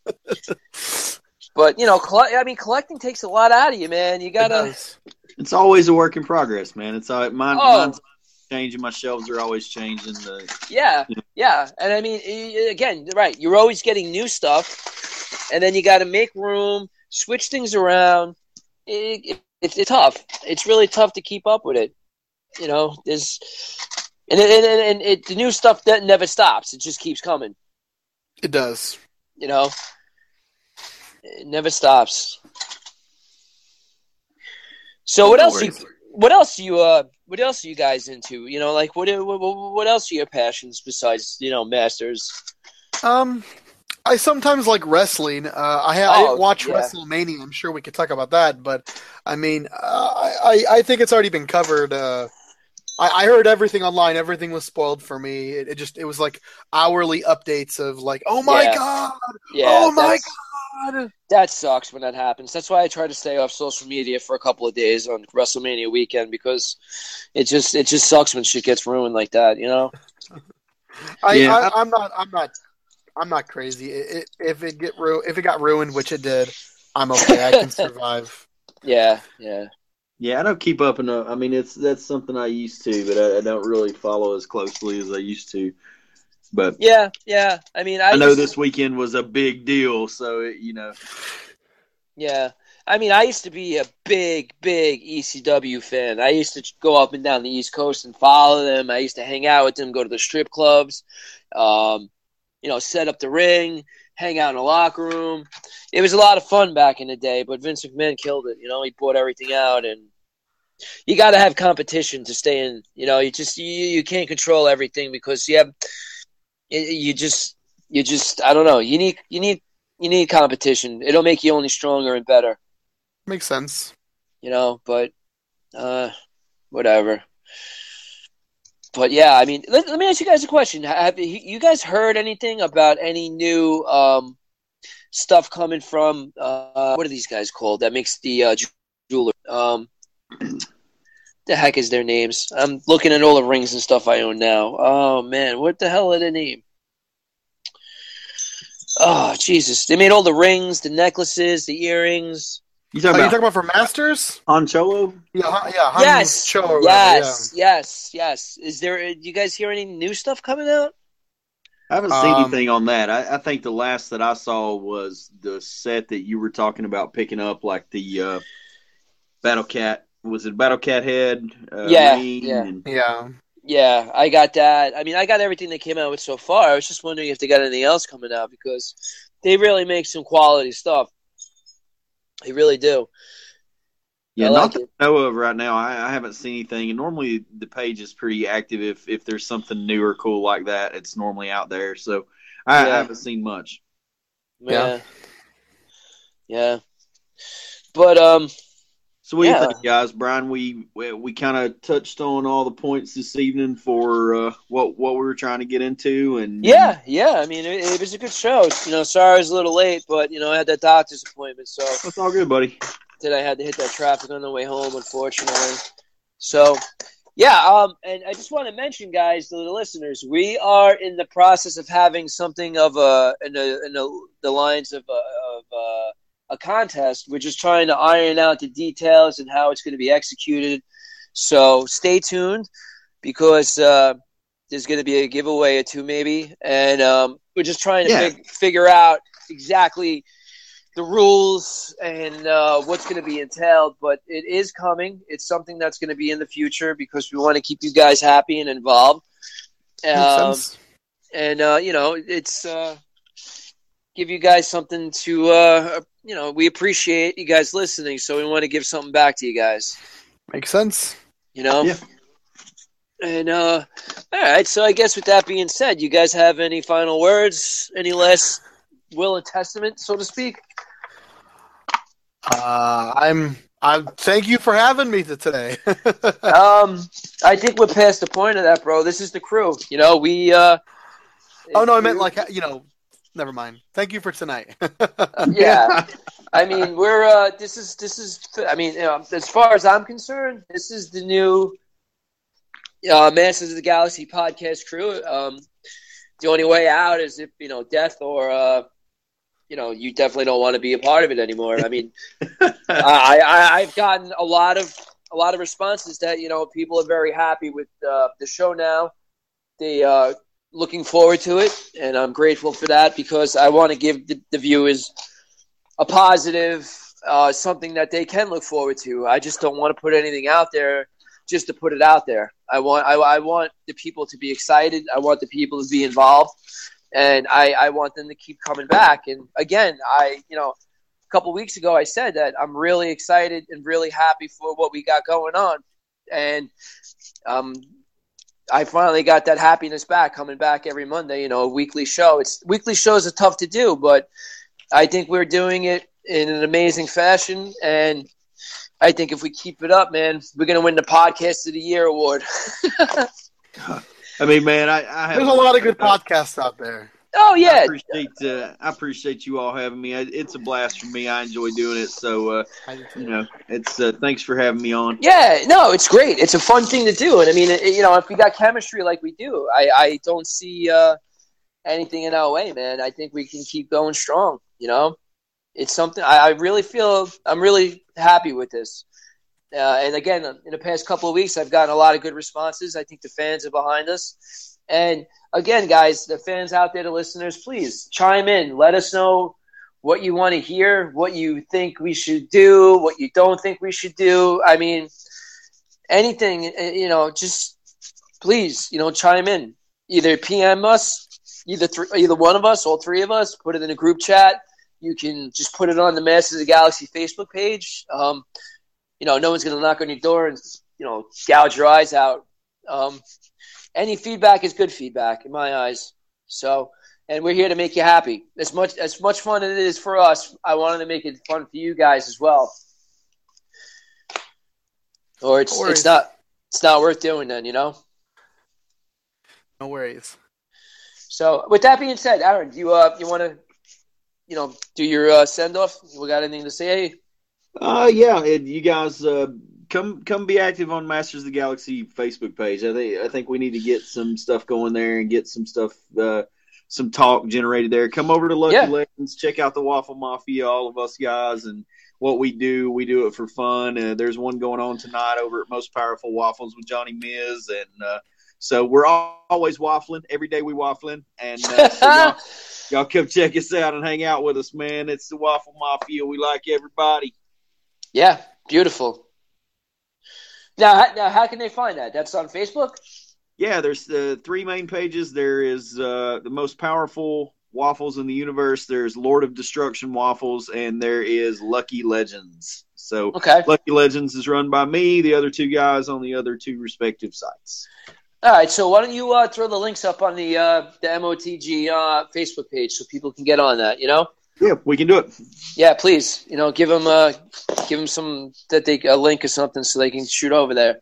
But you know, coll- I mean, collecting takes a lot out of you, man. You It gotta. does. It's always a work in progress, man. It's all, mine, Oh. mine's changing. My shelves are always changing. The Yeah, yeah, and I mean, y- again, right? You're always getting new stuff, and then you got to make room, switch things around. It, it, it's it's tough. It's really tough to keep up with it. You know, there's and it, and, and it, the new stuff that never stops. It just keeps coming. It does. You know, it never stops. So what No else? You, worries. what else you uh what else are you guys into? You know, like what what, what else are your passions besides, you know, Masters? Um, I sometimes like wrestling. Uh, I, ha- I Oh, didn't watch yeah. WrestleMania. I'm sure we could talk about that, but I mean, uh, I I I think it's already been covered. Uh, I, I heard everything online. Everything was spoiled for me. It, it just it was like hourly updates of like, oh my Yeah. god, Yeah, oh my that's- god. That sucks when that happens. That's why I try to stay off social media for a couple of days on WrestleMania weekend, because it just it just sucks when shit gets ruined like that, you know? I, Yeah, I I'm not I'm not I'm not crazy. It, it, if it get ru- if it got ruined, which it did, I'm okay. I can survive. Yeah, yeah. Yeah, I don't keep up enough. I mean, it's that's something I used to, but I, I don't really follow as closely as I used to. But Yeah, yeah. I mean, I, I know used- this weekend was a big deal, so it, you know. Yeah. I mean, I used to be a big, big E C W fan. I used to go up and down the East Coast and follow them. I used to hang out with them, go to the strip clubs, um, you know, set up the ring, hang out in the locker room. It was a lot of fun back in the day, but Vince McMahon killed it. You know, he bought everything out, and you got to have competition to stay in. You know, you just you, you can't control everything because you have you just you just I don't know. You need you need you need competition. It'll make you only stronger and better. Makes sense. You know, but uh, whatever. But yeah, I mean, let, let me ask you guys a question. Have you, you guys heard anything about any new um, stuff coming from uh, what are these guys called? That makes the uh, jeweler. Um, the heck is their names? I'm looking at all the rings and stuff I own now. Oh man, what the hell are their name? Oh Jesus! They made all the rings, the necklaces, the earrings. You Are talking you about talking about for Masters? Han Cholo? Yeah, Han- yeah. Han Yes, Cho or whatever, yes, yes, yes. Is there? Do you guys hear any new stuff coming out? I haven't seen Um, anything on that. I, I think the last that I saw was the set that you were talking about picking up, like the uh, Battle Cat. Was it Battle Cat head? Uh, Yeah, ring yeah. and- Yeah. Yeah, I got that. I mean, I got everything they came out with so far. I was just wondering if they got anything else coming out because they really make some quality stuff. They really do. Yeah, I not like that it. I know of right now. I, I haven't seen anything. And normally the page is pretty active. If if there's something new or cool like that, it's normally out there. So I, Yeah. I haven't seen much. Yeah. Yeah. But um So what do Yeah. you think, guys? Brian, we we, we kind of touched on all the points this evening for uh, what what we were trying to get into, and yeah, yeah. I mean, it, it was a good show. You know, sorry I was a little late, but you know, I had that doctor's appointment, so it's all good, buddy. that I had to hit that traffic on the way home, unfortunately. So, yeah, um, and I just want to mention, guys, to the listeners, we are in the process of having something of a in, a, in a, the lines of a, of a, a contest. We're just trying to iron out the details and how it's going to be executed. So stay tuned because uh, there's going to be a giveaway or two, maybe, and um, we're just trying to Yeah. fig- figure out exactly the rules and uh, what's going to be entailed, but it is coming. It's something that's going to be in the future because we want to keep you guys happy and involved. Makes Um, sense. and, uh, you know, it's uh, give you guys something to, uh, you know, we appreciate you guys listening, so we want to give something back to you guys, Makes sense. you know? Yeah. And, uh, all right, so I guess with that being said, you guys have any final words, any last will and testament, so to speak? Uh, I'm. I thank you for having me today. Um, I think we're past the point of that, bro. This is the crew. You know, we. Uh, oh no, I meant like you know. Never mind. Thank you for tonight. Yeah, I mean, we're. Uh, this is. This is. I mean, you know, as far as I'm concerned, this is the new uh, Masters of the Galaxy podcast crew. Um, the only way out is if you know death or. Uh, you know, you definitely don't want to be a part of it anymore. I mean, I, I I've gotten a lot of a lot of responses that you know people are very happy with uh, the show now. They uh, looking forward to it, and I'm grateful for that because I want to give the, the viewers a positive, uh, something that they can look forward to. I just don't want to put anything out there just to put it out there. I want I, I want the people to be excited. I want the people to be involved. And I, I want them to keep coming back. And again, I, you know, a couple weeks ago, I said that I'm really excited and really happy for what we got going on. And um, I finally got that happiness back, coming back every Monday. You know, a weekly show. It's weekly shows are tough to do, but I think we're doing it in an amazing fashion, and I think if we keep it up, man, we're gonna win the Podcast of the Year award. I mean, man, I, I have, there's a lot of good podcasts out there. Oh yeah, I appreciate uh, I appreciate you all having me. It's a blast for me. I enjoy doing it. So uh, you know, it's uh, thanks for having me on. Yeah, no, it's great. It's a fun thing to do, and I mean, it, you know, if we got chemistry like we do, I, I don't see uh, anything in our way, man. I think we can keep going strong. You know, it's something I, I really feel. I'm really happy with this. Uh, and again, in the past couple of weeks, I've gotten a lot of good responses. I think the fans are behind us. And again, guys, the fans out there, the listeners, please chime in. Let us know what you want to hear, what you think we should do, what you don't think we should do. I mean, anything, you know, just please, you know, chime in. Either P M us, either th- either one of us, all three of us, put it in a group chat. You can just put it on the Masters of the Galaxy Facebook page. Um, you know, no one's going to knock on your door and, you know, gouge your eyes out. Um, any feedback is good feedback in my eyes. So, and we're here to make you happy. As much as much fun as it is for us, I wanted to make it fun for you guys as well. Or it's No it's not it's not worth doing then, you know? No worries. So, with that being said, Aaron, do you uh you want to, you know, do your uh, send off? We got anything to say? Uh, yeah, and you guys uh, come come be active on Masters of the Galaxy Facebook page. I think I think we need to get some stuff going there and get some stuff, uh, some talk generated there. Come over to Lucky Yeah. Legends, check out the Waffle Mafia, all of us guys, and what we do. We do it for fun. Uh, there's one going on tonight over at Most Powerful Waffles with Johnny Miz, and uh, so we're all, always waffling. Every day we waffling, and uh, so y'all, y'all come check us out and hang out with us, man. It's the Waffle Mafia. We like everybody. Yeah, beautiful. Now, now, how can they find that? That's on Facebook? Yeah, there's the uh, three main pages. There is uh, the Most Powerful Waffles in the universe. There's Lord of Destruction Waffles, and there is Lucky Legends. So Okay. Lucky Legends is run by me. The other two guys on the other two respective sites. All right, so why don't you uh, throw the links up on the uh, the M O T G uh, Facebook page so people can get on that, you know? Yeah, we can do it. Yeah, please. You know, give them, uh, give them some that they a link or something so they can shoot over there.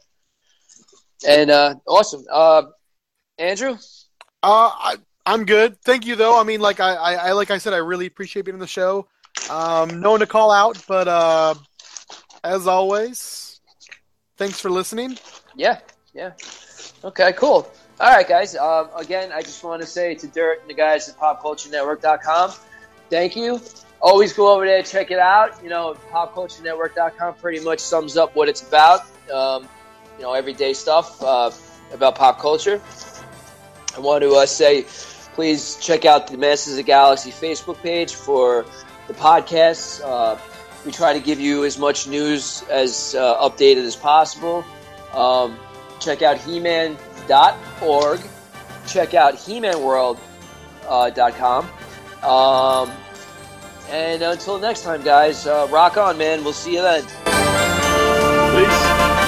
And uh, awesome, uh, Andrew. Uh, I, I'm good. Thank you, though. I mean, like I, I, I like I said, I really appreciate being on the show. Um, no one to call out, but uh, as always, thanks for listening. Yeah, yeah. Okay, cool. All right, guys. Um, again, I just want to say to Dirt and the guys at pop culture network dot com, thank you. Always go over there, check it out. You know, pop culture network dot com pretty much sums up what it's about. Um, you know, everyday stuff uh, about pop culture. I want to uh, say, please check out the Masters of the Galaxy Facebook page for the podcasts. Uh, we try to give you as much news as uh, updated as possible. Um, check out he man dot org. Check out he man world dot com. Um, and until next time, guys, uh, rock on, man. We'll see you then. Peace.